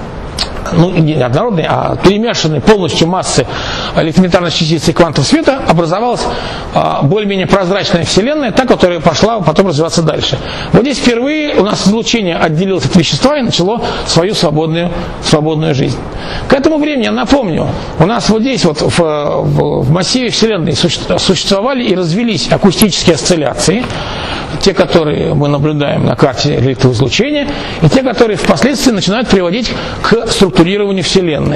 ну, не однородной, а перемешанной полностью массы элементарной частицы квантов света образовалась а, более-менее прозрачная Вселенная, та, которая пошла потом развиваться дальше. Вот здесь впервые у нас излучение отделилось от вещества и начало свою свободную, свободную жизнь. К этому времени, я напомню, у нас вот здесь вот в, в, в массиве Вселенной существовали и развились акустические осцилляции, те, которые мы наблюдаем на карте реликтового излучения, и те, которые впоследствии начинают приводить к структурированию Вселенной.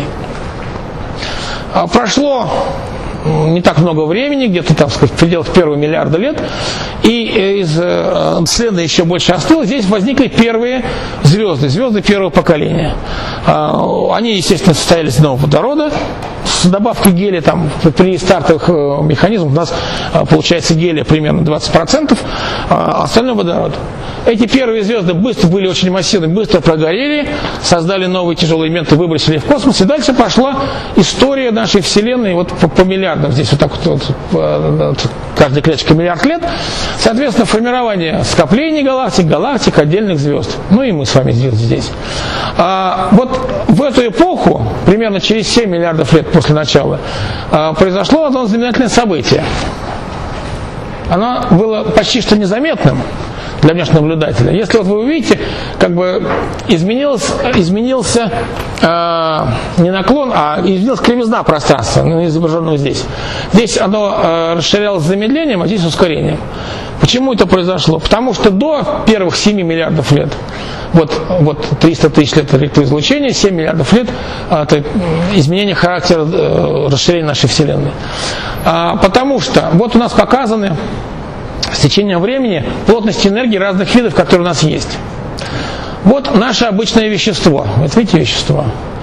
Прошло не так много времени, где-то там, сказать, в пределах первого миллиарда лет, и из Вселенной еще больше остыло. Здесь возникли первые звезды, звезды первого поколения. Они, естественно, состояли из нового водорода, с добавкой гелия, там, при стартовых механизмах у нас получается гелия примерно двадцать процентов, а остальное водород. Эти первые звезды быстро были очень массивными, быстро прогорели, создали новые тяжелые элементы, выбросили в космос, и дальше пошла история нашей Вселенной вот по, по миллиардам, здесь вот так вот, вот каждая клеточка миллиард лет. Соответственно, формирование скоплений галактик, галактик, отдельных звезд. Ну и мы с вами здесь. А, вот в эту эпоху, примерно через семь миллиардов лет после начала, а, произошло одно знаменательное событие. Оно было почти что незаметным для внешнего наблюдателя. Если вот вы увидите, как бы изменился, изменился э, не наклон, а изменилась кривизна пространства, ну, изображенного здесь. Здесь оно э, расширялось с замедлением, а здесь с ускорением. Почему это произошло? Потому что до первых семи миллиардов лет, вот, вот триста тысяч лет электроизлучения, семь миллиардов лет это изменение характера э, расширения нашей Вселенной. А, потому что вот у нас показаны с течением времени плотность энергии разных видов, которые у нас есть. Вот наше обычное вещество. Вот видите вещество.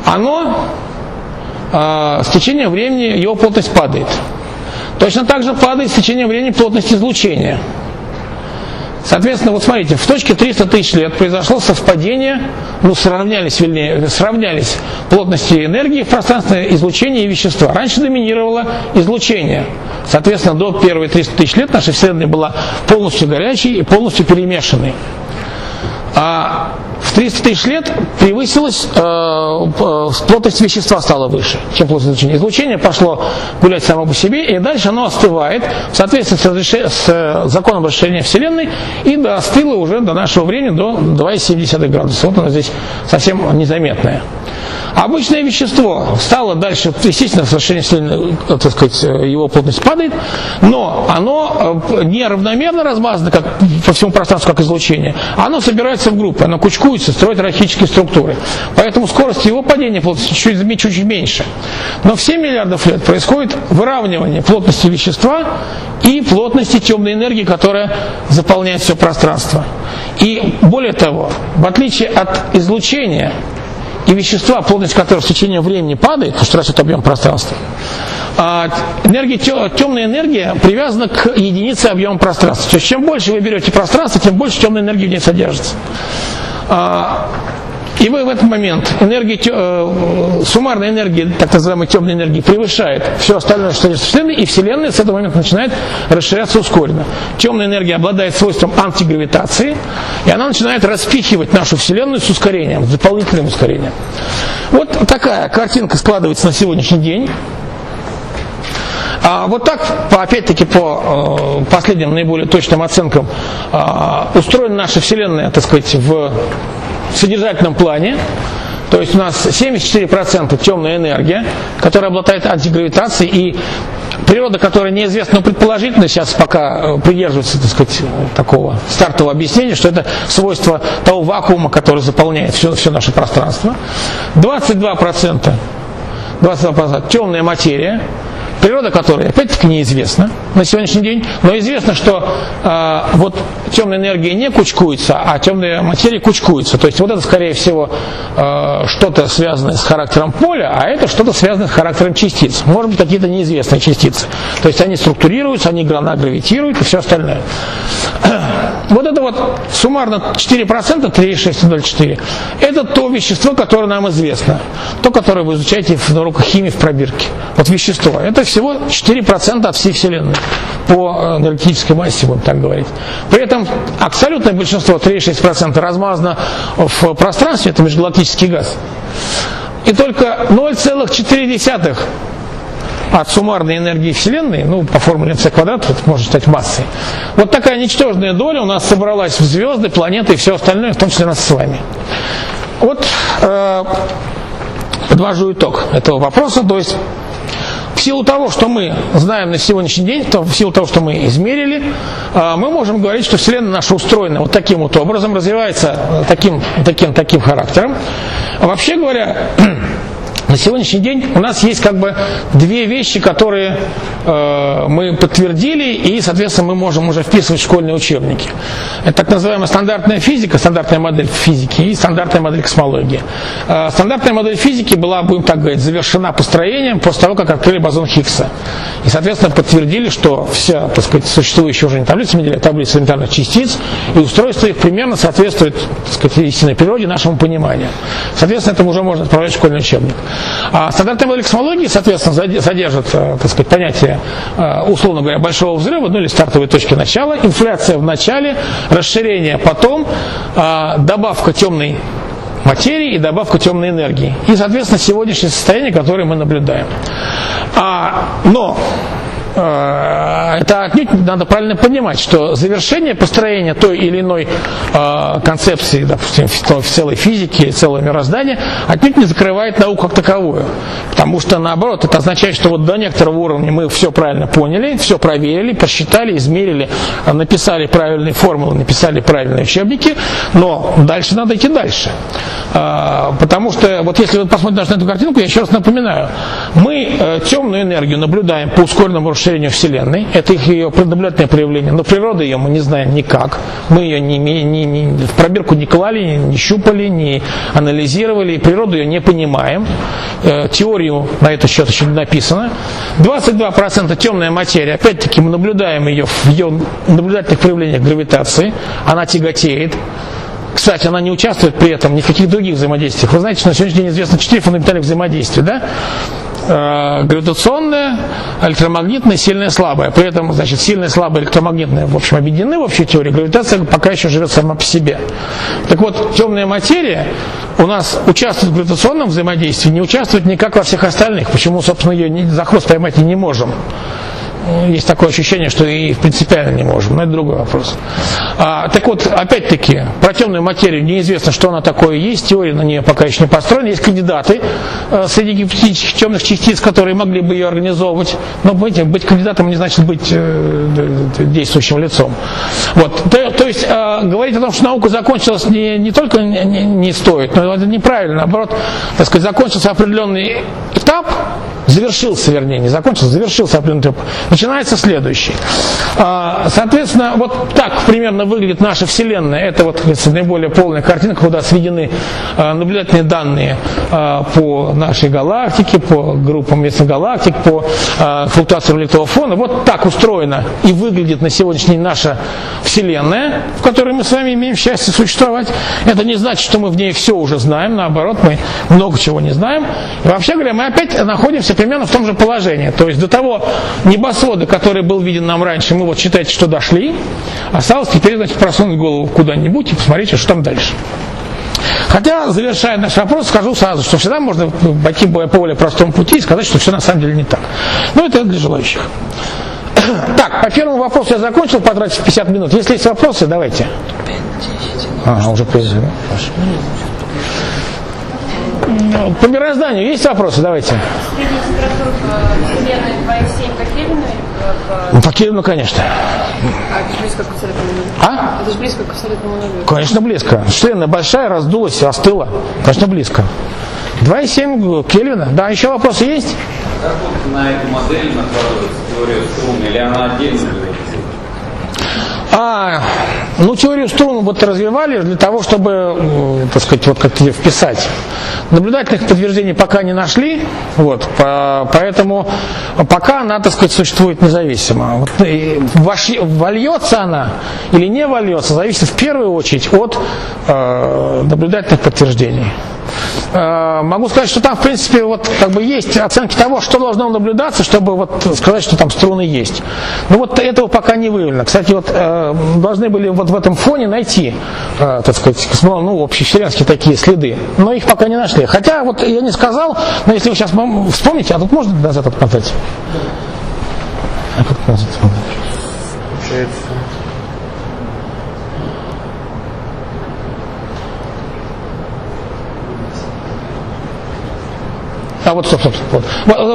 оно э, с течением времени его плотность падает. Точно так же падает с течением времени плотность излучения. Соответственно, вот смотрите, в точке триста тысяч лет произошло совпадение, ну, сравнялись, вернее, сравнялись плотности энергии в пространстве, излучения и вещества. Раньше доминировало излучение. Соответственно, до первых триста тысяч лет наша Вселенная была полностью горячей и полностью перемешанной. А в триста тысяч лет превысилась, э, э, плотность вещества стала выше, чем плотность излучения. Излучение пошло гулять само по себе, и дальше оно остывает в соответствии с, разреш... с э, законом расширения Вселенной, и остыло уже до нашего времени до два целых семь десятых градуса. Вот оно здесь совсем незаметное. Обычное вещество стало дальше, естественно, с расширением Вселенной, так сказать, его плотность падает, но оно не равномерно размазано как, по всему пространству, как излучение. Оно собирается в группы, оно кучкуется, строит иерархические структуры. Поэтому скорость его падения плотности чуть-чуть, чуть меньше. Но в семь миллиардов лет происходит выравнивание плотности вещества и плотности темной энергии, которая заполняет все пространство. И более того, в отличие от излучения, и вещества, плотность которого с течением времени падает, потому что растет объем пространства, энергия, темная энергия привязана к единице объема пространства. То есть чем больше вы берете пространство, тем больше темной энергии в ней содержится. И вы в этот момент энергия, суммарная энергия, так называемой темной энергии, превышает все остальное, что содержится в Вселенной, и Вселенная с этого момента начинает расширяться ускоренно. Темная энергия обладает свойством антигравитации, и она начинает распихивать нашу Вселенную с ускорением, с дополнительным ускорением. Вот такая картинка складывается на сегодняшний день. А вот так, опять-таки, по э, последним наиболее точным оценкам, э, устроена наша Вселенная, так сказать, в содержательном плане. То есть у нас семьдесят четыре процента темная энергия, которая обладает антигравитацией, и природа, которая неизвестна, но предположительно сейчас пока придерживается, так сказать, такого стартового объяснения, что это свойство того вакуума, который заполняет все, все наше пространство. двадцать два процента, двадцать два процента темная материя, природа которой, опять-таки, неизвестна на сегодняшний день, но известно, что э, вот темная энергия не кучкуется, а темная материя кучкуется. То есть вот это, скорее всего, э, что-то связанное с характером поля, а это что-то связанное с характером частиц. Может быть, какие-то неизвестные частицы. То есть они структурируются, они гравитируют и все остальное. Вот это вот суммарно четыре процента, три целых шесть десятых четыре, это то вещество, которое нам известно. То, которое вы изучаете на уроках химии в пробирке. Вот вещество. Это всего четыре процента от всей Вселенной по энергетической массе, будем так говорить. При этом абсолютное большинство, три целых шесть десятых процента, размазано в пространстве, это межгалактический газ. И только ноль целых четыре десятых от суммарной энергии Вселенной, ну, по формуле эм цэ квадрат, это можно считать массой. Вот такая ничтожная доля у нас собралась в звезды, планеты и все остальное, в том числе нас с вами. Вот э, подвожу итог этого вопроса. То есть в силу того, что мы знаем на сегодняшний день, то в силу того, что мы измерили, э, мы можем говорить, что Вселенная наша устроена вот таким вот образом, развивается таким, таким, таким характером. А вообще говоря, на сегодняшний день у нас есть как бы две вещи, которые э, мы подтвердили, и, соответственно, мы можем уже вписывать в школьные учебники. Это так называемая стандартная физика, стандартная модель физики и стандартная модель космологии. Э, стандартная модель физики была, будем так говорить, завершена построением после того, как открыли бозон Хиггса. И, соответственно, подтвердили, что вся, так сказать, существующая уже не таблица Менделеева, таблица элементарных частиц, и устройство их примерно соответствует, так сказать, истинной природе, нашему пониманию. Соответственно, это уже можно отправлять в школьный учебник. А стандартная модель космологии, соответственно, содержит, так сказать, понятие, условно говоря, большого взрыва, ну или стартовой точки начала, инфляция в начале, расширение потом, добавка темной материи и добавка темной энергии. И, соответственно, сегодняшнее состояние, которое мы наблюдаем. А, но это отнюдь надо правильно понимать, что завершение построения той или иной э, концепции, допустим, в, в целой физике, целого мироздания, отнюдь не закрывает науку как таковую. Потому что, наоборот, это означает, что вот до некоторого уровня мы все правильно поняли, все проверили, посчитали, измерили, написали правильные формулы, написали правильные учебники, но дальше надо идти дальше. Э, потому что, вот если вы посмотрите на эту картинку, я еще раз напоминаю, мы э, темную энергию наблюдаем по ускоренному расширению расширению Вселенной. Это их ее наблюдательное проявление. Но природы ее мы не знаем никак. Мы ее не, не, не, в пробирку не клали, не щупали, не анализировали. И природу ее не понимаем. Э, теорию на этот счет еще не написано. двадцать два процента темная материя. Опять-таки мы наблюдаем ее в ее наблюдательных проявлениях гравитации. Она тяготеет. Кстати, она не участвует при этом ни в каких других взаимодействиях. Вы знаете, что на сегодняшний день известно четыре фундаментальных взаимодействия, да? Э, гравитационное, электромагнитное, сильное, слабое. При этом, значит, сильное, слабое, электромагнитное, в общем, объединены в общей теории. Гравитация пока еще живет сама по себе. Так вот, темная материя у нас участвует в гравитационном взаимодействии, не участвует никак во всех остальных. Почему, собственно, ее не, за хвост поймать и не можем? Есть такое ощущение, что и принципиально не можем, но это другой вопрос. А, так вот, опять-таки, про темную материю неизвестно, что она такое есть, теория на нее пока еще не построена. Есть кандидаты э, среди гипотетических темных частиц, которые могли бы ее организовывать, но быть, быть кандидатом не значит быть э, действующим лицом. Вот. То, то есть, э, говорить о том, что наука закончилась, не, не только не, не стоит, но это неправильно. Наоборот, так сказать, закончился определенный этап, завершился, вернее, не закончился, завершился определенный этап. Начинается следующий. Соответственно, вот так примерно выглядит наша Вселенная. Это вот наиболее полная картинка, куда сведены наблюдательные данные по нашей галактике, по группам местных галактик, по флуктуации реликтового фона. Вот так устроена и выглядит на сегодняшний день наша Вселенная, в которой мы с вами имеем счастье существовать. Это не значит, что мы в ней все уже знаем. Наоборот, мы много чего не знаем. И вообще говоря, мы опять находимся примерно в том же положении. То есть до того небосвода, который был виден нам раньше, мы вот считайте, что дошли. Осталось теперь, значит, просунуть голову куда-нибудь и посмотреть, что там дальше. Хотя, завершая наш вопрос, скажу сразу, что всегда можно пойти по более простому пути и сказать, что все на самом деле не так. Но это для желающих. Так, по первому вопросу я закончил, потратив пятьдесят минут. Если есть вопросы, давайте. Ага, уже поздно. По мирозданию есть вопросы? Давайте. Средняя температура Вселенной два и семь по Кельвину? Ну, по Кельвину, конечно. А это же близко к абсолютному нулю. А? Это же близко к абсолютному нулю. Конечно, близко. Вселенная большая, раздулась, остыла. Конечно, близко. два и семь Кельвина. Да, еще вопросы есть? Как вот на эту модель накладывается теория струн, или она отдельно? А, ну, теорию струн вот развивали для того, чтобы, так сказать, вот как-то вписать. Наблюдательных подтверждений пока не нашли, вот, по, поэтому пока она, так сказать, существует независимо. Вот, и вош, вольется она или не вольется, зависит в первую очередь от э, наблюдательных подтверждений. Э, могу сказать, что там, в принципе, вот как бы есть оценки того, что должно наблюдаться, чтобы вот сказать, что там струны есть. Но вот этого пока не выявлено. Кстати, вот э, должны были вот в этом фоне найти, э, так сказать, ну, общевселенские такие следы, но их пока не нашли. Хотя, вот я не сказал, но если вы сейчас вспомните, а тут можно назад отмотать? А как назад отмотать? А вот, стоп, стоп, стоп.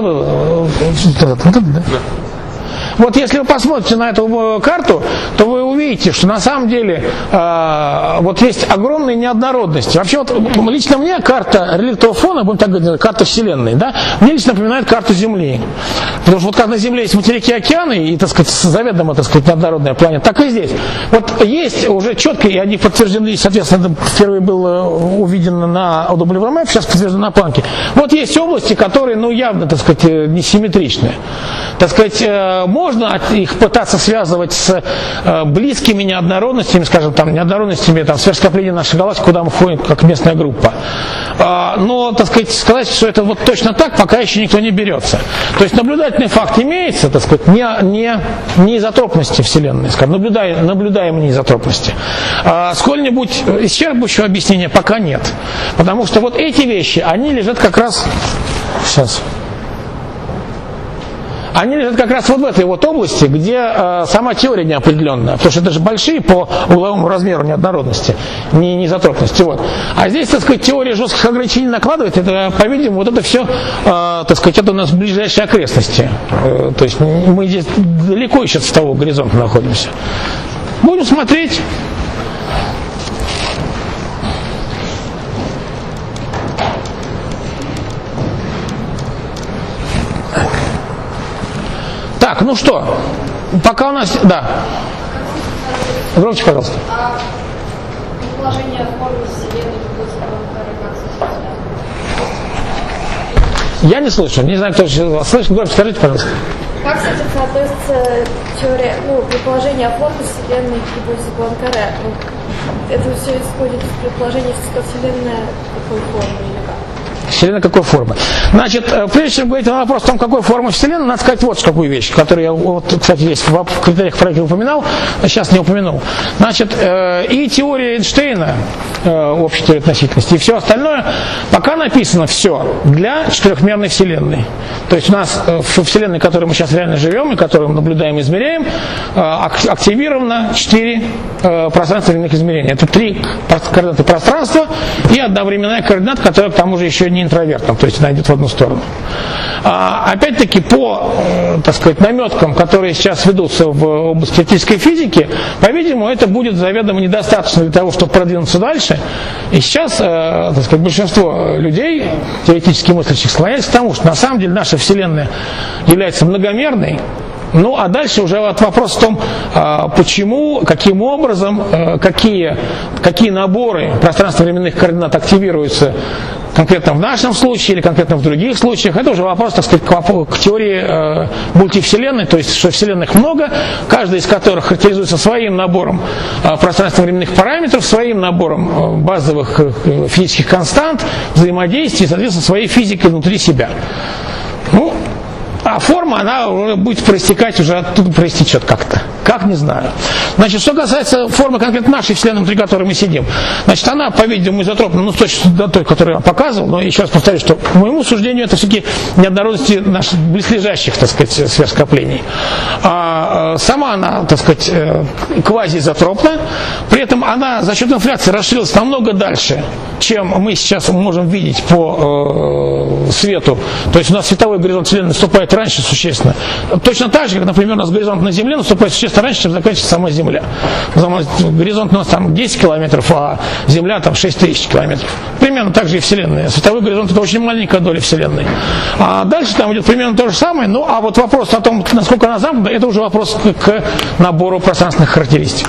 Вот. Вот если вы посмотрите на эту карту, то вы увидите, что на самом деле э, вот есть огромные неоднородности. Вообще вот лично мне карта реликтового фона, будем так говорить, карта Вселенной, да, мне лично напоминает карту Земли. Потому что вот как на Земле есть материки и океаны, и, так сказать, заведомо, так сказать, неоднородная планета, так и здесь. Вот есть уже четко, и они подтверждены, соответственно, впервые было увидено на о дабл ю ар эм эф, сейчас подтверждено на Планке. Вот есть области, которые, ну, явно, так сказать, несимметричны. Так сказать, можно их пытаться связывать с э, близкими неоднородностями, скажем, там, неоднородностями там, сверхскопления нашей галактики, куда мы входим как местная группа. Э, но, так сказать, сказать, что это вот точно так, пока еще никто не берется. То есть наблюдательный факт имеется, так сказать, не, не, не изотропности Вселенной, скажем, наблюдаем, наблюдаем неизотропности. Э, сколь-нибудь исчерпывающего объяснения пока нет. Потому что вот эти вещи, они лежат как раз... Сейчас... Они лежат как раз вот в этой вот области, где э, сама теория неопределенная. Потому что это же большие по угловому размеру неоднородности, не, не изотропности. Вот. А здесь, так сказать, теория жестких ограничений накладывает. Это, по-видимому, вот это все, э, так сказать, это у нас ближайшие окрестности. Э, то есть мы здесь далеко еще с того горизонта находимся. Будем смотреть. Так, ну что, пока у нас... Да. Громче, пожалуйста. А предположение формы Вселенной будет Я не слышу, не знаю, кто вас слышит. Громче скажите, пожалуйста. Как с этим соотносится теория, ну, предположение о форме Вселенной гипотезы Пуанкаре? Ну, это все исходит из предположения, что Вселенная какой формы или как? Вселенная какой формы? Значит, прежде чем говорить на вопрос о том, какой формы Вселенной, надо сказать вот какую вещь, которую я, вот, кстати, здесь в критериях проекта упоминал, а сейчас не упомянул. Значит, и теория Эйнштейна, общей теории относительности, и все остальное, пока написано все для четырехмерной Вселенной. То есть у нас в Вселенной, в которой мы сейчас реально живем, и которую мы наблюдаем и измеряем, активировано четыре пространства временных измерений. Это три координаты пространства и одна временная координата, которая к тому же еще не интровертом, то есть она идет в одну сторону. А, опять-таки, по, э, так сказать, наметкам, которые сейчас ведутся в области теоретической физики, по-видимому, это будет заведомо недостаточно для того, чтобы продвинуться дальше. И сейчас, э, так сказать, большинство людей, теоретически мыслящих, склоняется к тому, что на самом деле наша Вселенная является многомерной. Ну, а дальше уже вот вопрос в том, почему, каким образом, какие, какие наборы пространственно-временных координат активируются конкретно в нашем случае или конкретно в других случаях. Это уже вопрос, так сказать, к, к теории мультивселенной, то есть, что вселенных много, каждая из которых характеризуется своим набором пространственно-временных параметров, своим набором базовых физических констант, взаимодействий, соответственно, своей физикой внутри себя. Ну, а форма, она будет проистекать уже оттуда, проистечет как-то. Как, не знаю. Значит, что касается формы конкретно нашей Вселенной, внутри которой мы сидим, значит, она, по-видимому, изотропна, ну, с точностью до той, которую я показывал, но еще раз повторю, что, по моему суждению, это все-таки неоднородности наших близлежащих, так сказать, сверхскоплений. А сама она, так сказать, квазиизотропна, при этом она за счет инфляции расширилась намного дальше, чем мы сейчас можем видеть по э, свету. То есть у нас световой горизонт Вселенной наступает раньше существенно. Точно так же, как, например, у нас горизонт на Земле наступает существенно раньше, чем заканчивается сама Земля. Горизонт у нас там десять километров, а Земля там шесть тысяч километров. Примерно так же и Вселенная. Световой горизонт — это очень маленькая доля Вселенной. А дальше там идет примерно то же самое. Ну, а вот вопрос о том, насколько она замкнута, это уже вопрос к набору пространственных характеристик.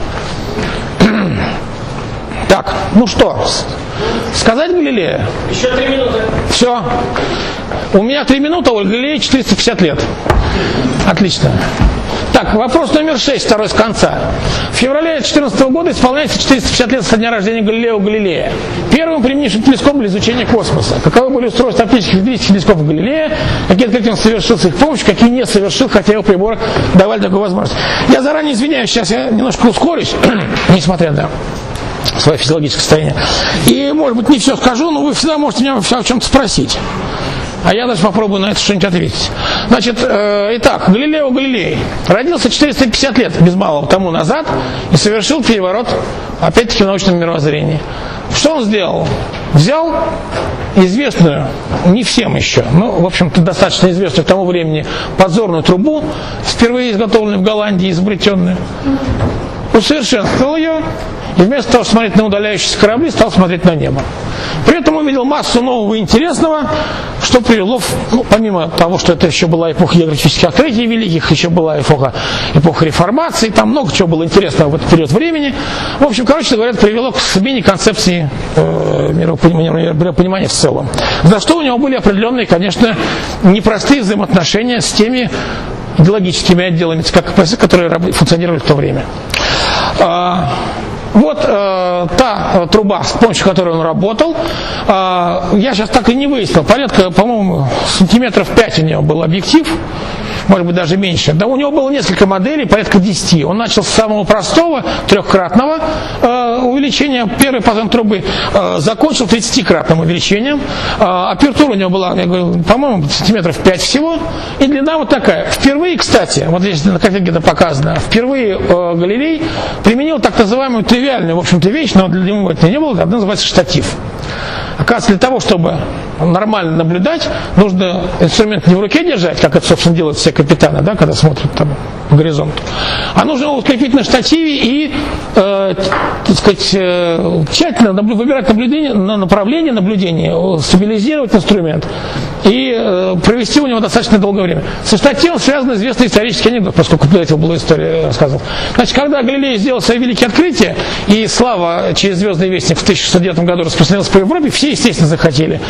Так, ну что, сказать Галилея? Еще три минуты. Все. У меня три минуты, а у Галилея четыреста пятьдесят лет. Отлично. Так, вопрос номер шесть, второй с конца. В феврале две тысячи четырнадцатого года исполняется четыреста пятьдесят лет со дня рождения Галилео Галилея, первым применившим телескоп для изучения космоса. Каковы были устройства оптических измерительных телескопов Галилея, какие открытия он совершил с их помощью, какие не совершил, хотя его приборы давали такую возможность. Я заранее извиняюсь, сейчас я немножко ускорюсь, несмотря на свое физиологическое состояние. И, может быть, не все скажу, но вы всегда можете меня о чем-то спросить. А я даже попробую на это что-нибудь ответить. Значит, э, итак, Галилео Галилей родился четыреста пятьдесят лет без малого тому назад и совершил переворот, опять-таки, в научном мировоззрении. Что он сделал? Взял известную, не всем еще, но, в общем-то, достаточно известную к тому времени подзорную трубу, впервые изготовленную в Голландии, изобретенную, усовершенствовал ее, и вместо того, чтобы смотреть на удаляющиеся корабли, стал смотреть на небо. При этом увидел массу нового и интересного, что привело, ну, помимо того, что это еще была эпоха географических открытий великих, еще была эпоха, эпоха реформации, там много чего было интересного в этот период времени. В общем, короче говоря, это привело к смене концепции э, миропонимания, миропонимания в целом. За что у него были определенные, конечно, непростые взаимоотношения с теми идеологическими отделами ЦК КПСС, которые функционировали в то время. Вот э, та э, труба, с помощью которой он работал, э, я сейчас так и не выяснил, порядка, по-моему, сантиметров пять у него был объектив, может быть даже меньше. Да, у него было несколько моделей, порядка десяти. Он начал с самого простого, трехкратного э, увеличения первой паттерн трубы, э, закончил тридцатикратным увеличением. Э, апертура у него была, я говорю, по-моему, сантиметров пять всего, и длина вот такая. Впервые, кстати, вот здесь на картинке это показано, впервые э, Галилей применил так называемую тривиальную, в общем-то, вещь, но для него это не было, это называется штатив. Оказывается, для того, чтобы нормально наблюдать, нужно инструмент не в руке держать, как это, собственно, делают все капитаны, да, когда смотрят там по горизонту, а нужно его укрепить на штативе и, э, так сказать, э, тщательно наблю- выбирать наблюдение, на направление наблюдения, стабилизировать инструмент и э, провести у него достаточно долгое время. Со штативом связан известный исторический анекдот, поскольку до этого была история рассказывал. Значит, когда Галилей сделал свои великие открытия, и слава через «Звездный вестник» в тысяча шестьсот девятом году распространилась по Европе, все, естественно, захотели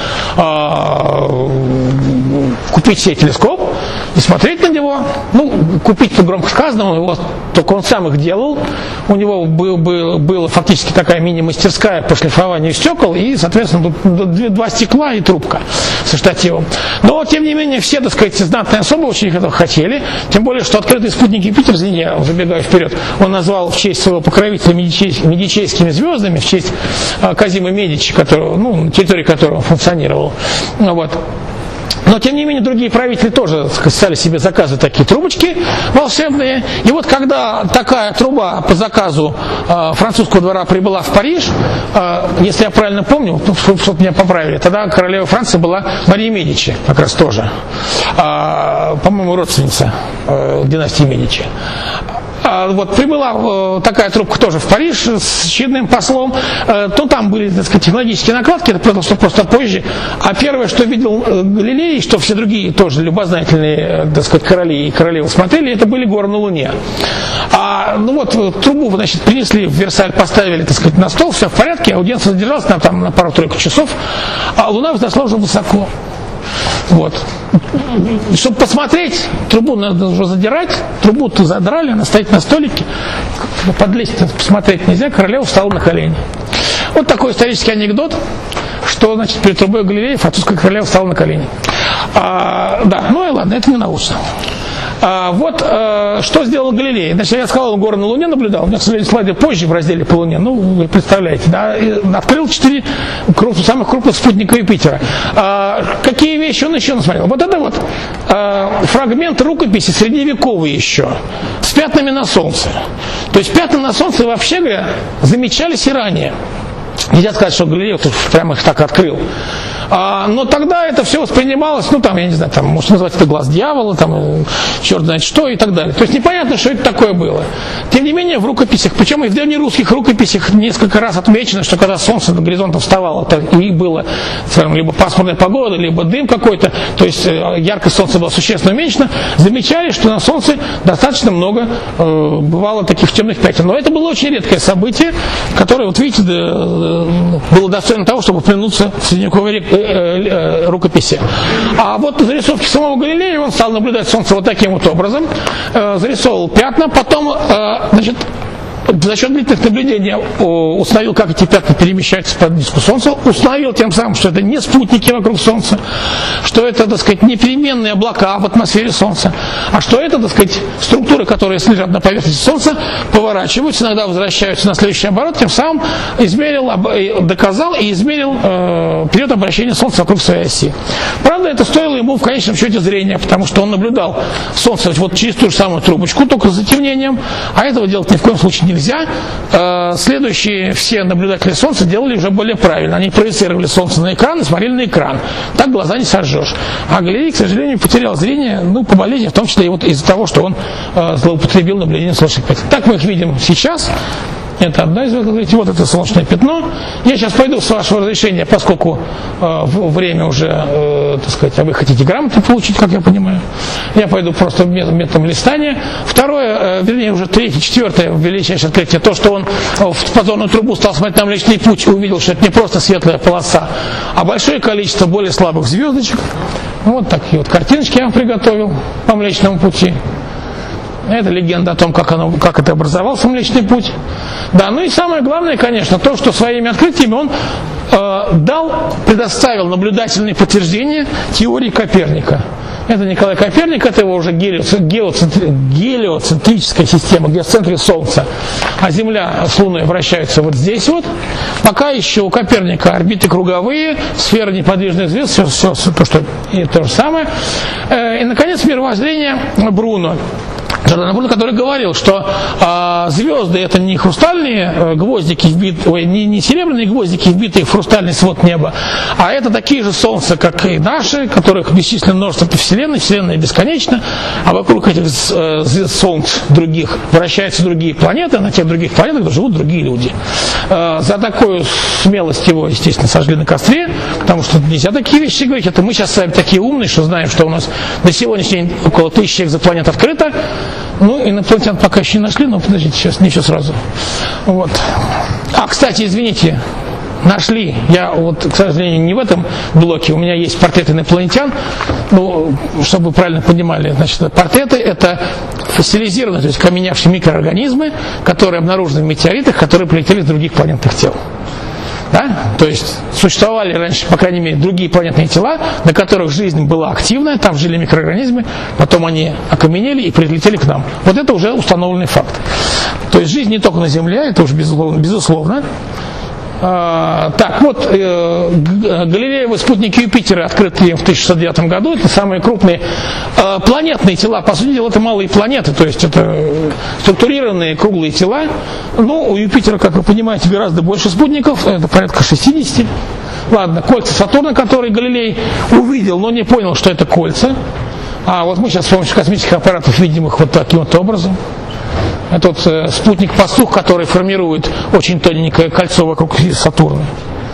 э, купить себе телескоп и смотреть на него. Ну, купить-то громко сказано, его, только он сам их делал. У него был, был, была фактически такая мини-мастерская по шлифованию стекол, и, соответственно, два стекла и трубка со штативом. Но, тем не менее, все, так сказать, знатные особы очень этого хотели. Тем более, что открытый спутник Юпитер, я забегаю вперед, он назвал в честь своего покровителя медичейскими звездами, в честь Казима Медичи, который, ну, на территории которого он функционировал. Вот. Но, тем не менее, другие правители тоже стали себе заказывать такие трубочки волшебные. И вот когда такая труба по заказу э, французского двора прибыла в Париж, э, если я правильно помню, чтобы меня поправили, тогда королева Франции была Мария Медичи, как раз тоже, э, по-моему, родственница э, династии Медичи. Вот прибыла э, такая трубка тоже в Париж с очередным послом. Э, то там были, так сказать, технологические накладки, это произошло просто позже. А первое, что видел э, Галилей, что все другие тоже любознательные, э, так сказать, короли и королевы смотрели, это были горы на Луне. А, ну вот, трубу, значит, принесли в Версаль, поставили, так сказать, на стол, все в порядке, аудиенция задержалась там, там на пару-тройку часов, а Луна взошла уже высоко. Вот. Чтобы посмотреть, трубу надо уже задирать, трубу-то задрали, она стоит на столике, подлезть посмотреть нельзя, королева встала на колени. Вот такой исторический анекдот, что, значит, перед трубой Галилея французская королева встала на колени. А, да, ну и ладно, это не научно. А, вот а, что сделал Галилей. Значит, я сказал, он горы на Луне наблюдал. У меня, к сожалению, слайды позже в разделе по Луне. Ну, вы представляете, да? И открыл четыре круп, самых крупных спутника Юпитера. А, какие вещи он еще насмотрел? Вот это вот а, фрагмент рукописи средневековый еще, с пятнами на Солнце. То есть пятна на Солнце, вообще говоря, замечались и ранее. Нельзя сказать, что Галилей прямо их так открыл. А, но тогда это все воспринималось, ну там, я не знаю, там, может называть это глаз дьявола, там, черт знает что и так далее. То есть непонятно, что это такое было. Тем не менее, в рукописях, причем и в древнерусских рукописях несколько раз отмечено, что когда солнце над горизонтом вставало, и было, скажем, либо пасмурная погода, либо дым какой-то, то есть яркость солнца была существенно уменьшена, замечали, что на солнце достаточно много э, бывало таких темных пятен. Но это было очень редкое событие, которое, вот видите, было достойно того, чтобы упомянуться в средневековой рукописи. А вот зарисовки самого Галилея, он стал наблюдать солнце вот таким вот образом, зарисовал пятна, потом, значит, за счет длительных наблюдений установил, как эти пятна перемещаются по диску Солнца, установил тем самым, что это не спутники вокруг Солнца, что это, так сказать, не переменные облака в атмосфере Солнца, а что это, так сказать, структуры, которые лежат на поверхности Солнца, поворачиваются, иногда возвращаются на следующий оборот, тем самым измерил, доказал и измерил э, период обращения Солнца вокруг своей оси. Правда, это стоило ему в конечном счете зрения, потому что он наблюдал Солнце вот через ту же самую трубочку, только с затемнением, а этого делать ни в коем случае не нельзя. Следующие все наблюдатели Солнца делали уже более правильно. Они проецировали Солнце на экран и смотрели на экран. Так глаза не сожжешь. А Галилей, к сожалению, потерял зрение, ну, по болезни, в том числе и вот из-за того, что он злоупотребил наблюдением солнечных пятен. Так мы их видим сейчас. Это одна из говорите, вот это солнечное пятно. Я сейчас пойду с вашего разрешения, поскольку э, время уже, э, так сказать, а вы хотите грамоту получить, как я понимаю. Я пойду просто методом, методом листания. Второе, э, вернее, уже третье, четвертое величайшее открытие, то, что он в подзорную трубу стал смотреть на Млечный Путь и увидел, что это не просто светлая полоса, а большое количество более слабых звездочек. Вот такие вот картиночки я вам приготовил по Млечному Пути. Это легенда о том, как, оно, как это образовался Млечный Путь. Да, ну и самое главное, конечно, то, что своими открытиями он э, дал, предоставил наблюдательные подтверждения теории Коперника. Это Николай Коперник, это его уже гелиоцентри, гелиоцентрическая система, где в центре Солнца, а Земля с Луной вращаются вот здесь вот. Пока еще у Коперника орбиты круговые, сфера неподвижных звезд, все, все то, что, и то же самое. И, наконец, мировоззрение Бруно. Джордано Бруно, который говорил, что э, звезды это не хрустальные э, гвоздики, вбит, ой, не, не серебряные гвоздики, вбитые в хрустальный свод неба, а это такие же солнца, как и наши, которых бесчисленное множество по Вселенной, Вселенная бесконечна, а вокруг этих э, солнц других вращаются другие планеты, а на тех других планетах живут другие люди. Э, за такую смелость его, естественно, сожгли на костре, потому что нельзя такие вещи говорить. Это мы сейчас с вами такие умные, что знаем, что у нас на сегодняшний день около тысячи экзопланет открыто. Ну, инопланетян пока еще не нашли, но подождите, сейчас, не все сразу. Вот. А, кстати, извините, нашли. Я вот, к сожалению, не в этом блоке. У меня есть портреты инопланетян. Ну, чтобы вы правильно понимали, значит, портреты это фосилизированные, то есть каменявшие микроорганизмы, которые обнаружены в метеоритах, которые прилетели с других планетных тел. Да? То есть существовали раньше, по крайней мере, другие планетные тела, на которых жизнь была активная, там жили микроорганизмы, потом они окаменели и прилетели к нам. Вот это уже установленный факт. То есть жизнь не только на Земле, это уже безусловно. безусловно. А, так, вот э, Галилеевы спутники Юпитера, открытые в тысяча шестьсот девятом году, это самые крупные э, планетные тела. По сути дела, это малые планеты, то есть это структурированные круглые тела. Ну, у Юпитера, как вы понимаете, гораздо больше спутников, это порядка шестьдесят. Ладно, кольца Сатурна, которые Галилей увидел, но не понял, что это кольца. А вот мы сейчас с помощью космических аппаратов видим их вот таким вот образом. Это вот э, спутник-пастух, который формирует очень тоненькое кольцо вокруг Сатурна.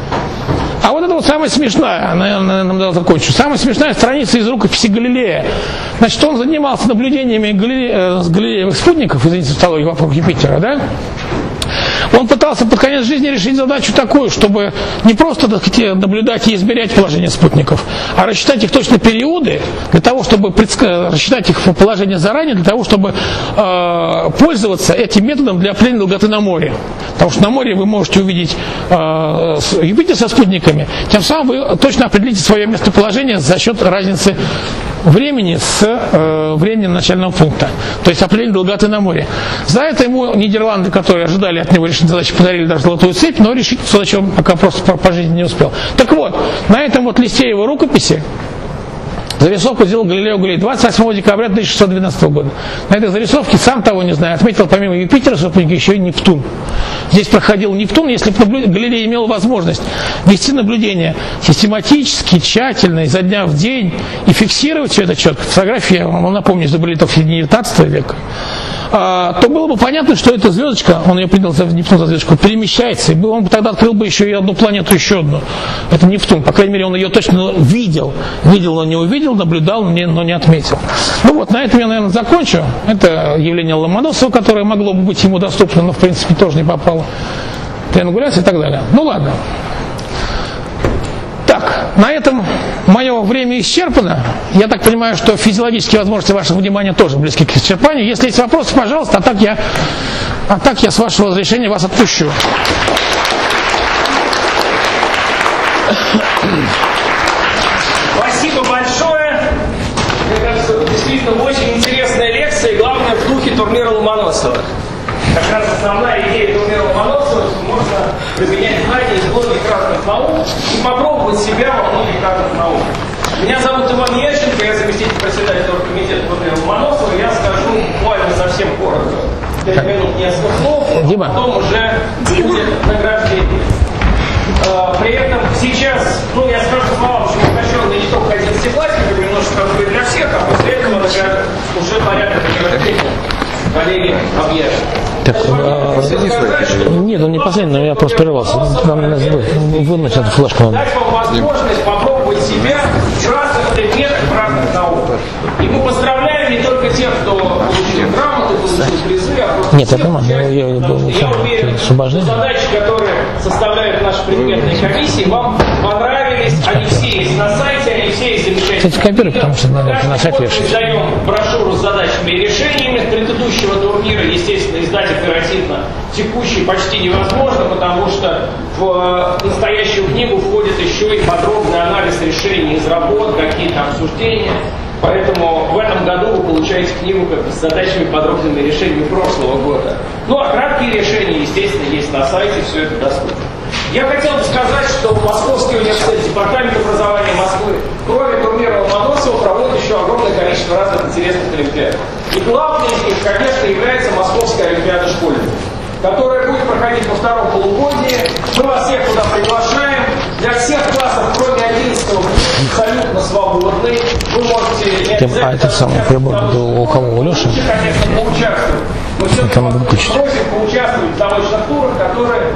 А вот это вот самая смешная, наверное, нам надо закончить. Самая смешная страница из рукописи Галилея. Значит, он занимался наблюдениями Галиле... э, с галилеевых спутников, извините, столовой вокруг Юпитера, да? Он пытался под конец жизни решить задачу такую, чтобы не просто, так сказать, наблюдать и измерять положение спутников, а рассчитать их точно периоды, для того, чтобы предск... рассчитать их положение заранее, для того, чтобы э, пользоваться этим методом для определения долготы на море. Потому что на море вы можете увидеть э, Юпитер со спутниками, тем самым вы точно определите свое местоположение за счет разницы времени с э, временем начального пункта. То есть определение долготы на море. За это ему Нидерланды, которые ожидали от него решить задачу, подарили даже золотую цепь, но решить эту задачу он пока просто по, по жизни не успел. Так вот, на этом вот листе его рукописи зарисовку сделал Галилео Галилей двадцать восьмого декабря тысяча шестьсот двенадцатого года. На этой зарисовке, сам того не знаю, отметил помимо Юпитера спутника еще и Нептун. Здесь проходил Нептун, если бы Галилей имел возможность вести наблюдение систематически, тщательно, изо дня в день и фиксировать все это четко. Фотографии, я вам напомню, изобрели только в середине девятнадцатого века. А, то было бы понятно, что эта звездочка, он ее принял за Нептун за звездочку, перемещается, и он бы тогда открыл бы еще и одну планету, еще одну. Это Нептун, по крайней мере, он ее точно видел. Видел, но не увидел, наблюдал, но не отметил. Ну вот, на этом я, наверное, закончу. Это явление Ломоносова, которое могло бы быть ему доступно, но, в принципе, тоже не попало. Триангуляция и так далее. Ну ладно. Так, на этом мое время исчерпано. Я так понимаю, что физиологические возможности вашего внимания тоже близки к исчерпанию. Если есть вопросы, пожалуйста, а так я, а так я с вашего разрешения вас отпущу. Спасибо большое. Мне кажется, действительно очень интересная лекция, и главное в духе турнира Ломоносова. Как раз основная идея турнира Ломоносова, что можно применять знания из многих разных наук и попробовать себя во многих разных науках. Меня зовут Иван Ященко, я заместитель председателя оргкомитета турнира Ломоносова. Я скажу буквально совсем коротко. Пять минут несколько слов, а потом уже будет награждение. При этом сейчас, ну я скажу словам, что угощенные не только одиннадцатиклассниками, немножко открыт для всех, а после этого награждение уже порядка награждения. Коллеги объявят. Так, а, нет, он не последний, но я просто прервался. Нам надо вынуть эту флешку. Дать вам возможность попробовать себя в разных предметах, в разных науках. И мы поздравляем не только тех, кто получил грамоты, получил призы, а просто нет, всех, это нормально. Я, я, я, был, я уверен, что задачи, которые составляют наши предметные комиссии, вам понравились. Они все есть на сайте, они все есть замечательные. Кстати, копируй, потому что надо на сайт вешать. Мы даем брошюру с задачами и решениями предыдущего турнира. Естественно, издать оперативно текущий почти невозможно, потому что в настоящую книгу входит еще и подробный анализ решений из работ, какие-то обсуждения. Поэтому в этом году вы получаете книгу как бы с задачами подробными решениями прошлого года. Ну а краткие решения, естественно, есть на сайте, все это доступно. Я хотел бы сказать, что Московский университет, департамент образования Москвы, кроме турнира Ломоносова, проводит еще огромное количество разных интересных олимпиад. И главной из них, конечно, является Московская Олимпиада школьников, которая будет проходить во втором полугодии. Мы вас всех туда приглашаем. Для всех классов, кроме одиннадцатого, абсолютно свободный. Вы можете... Тем, а этот самый прибор у кого? У Леши? Конечно, поучаствовать. Мы все-таки просим поучаствовать в заочных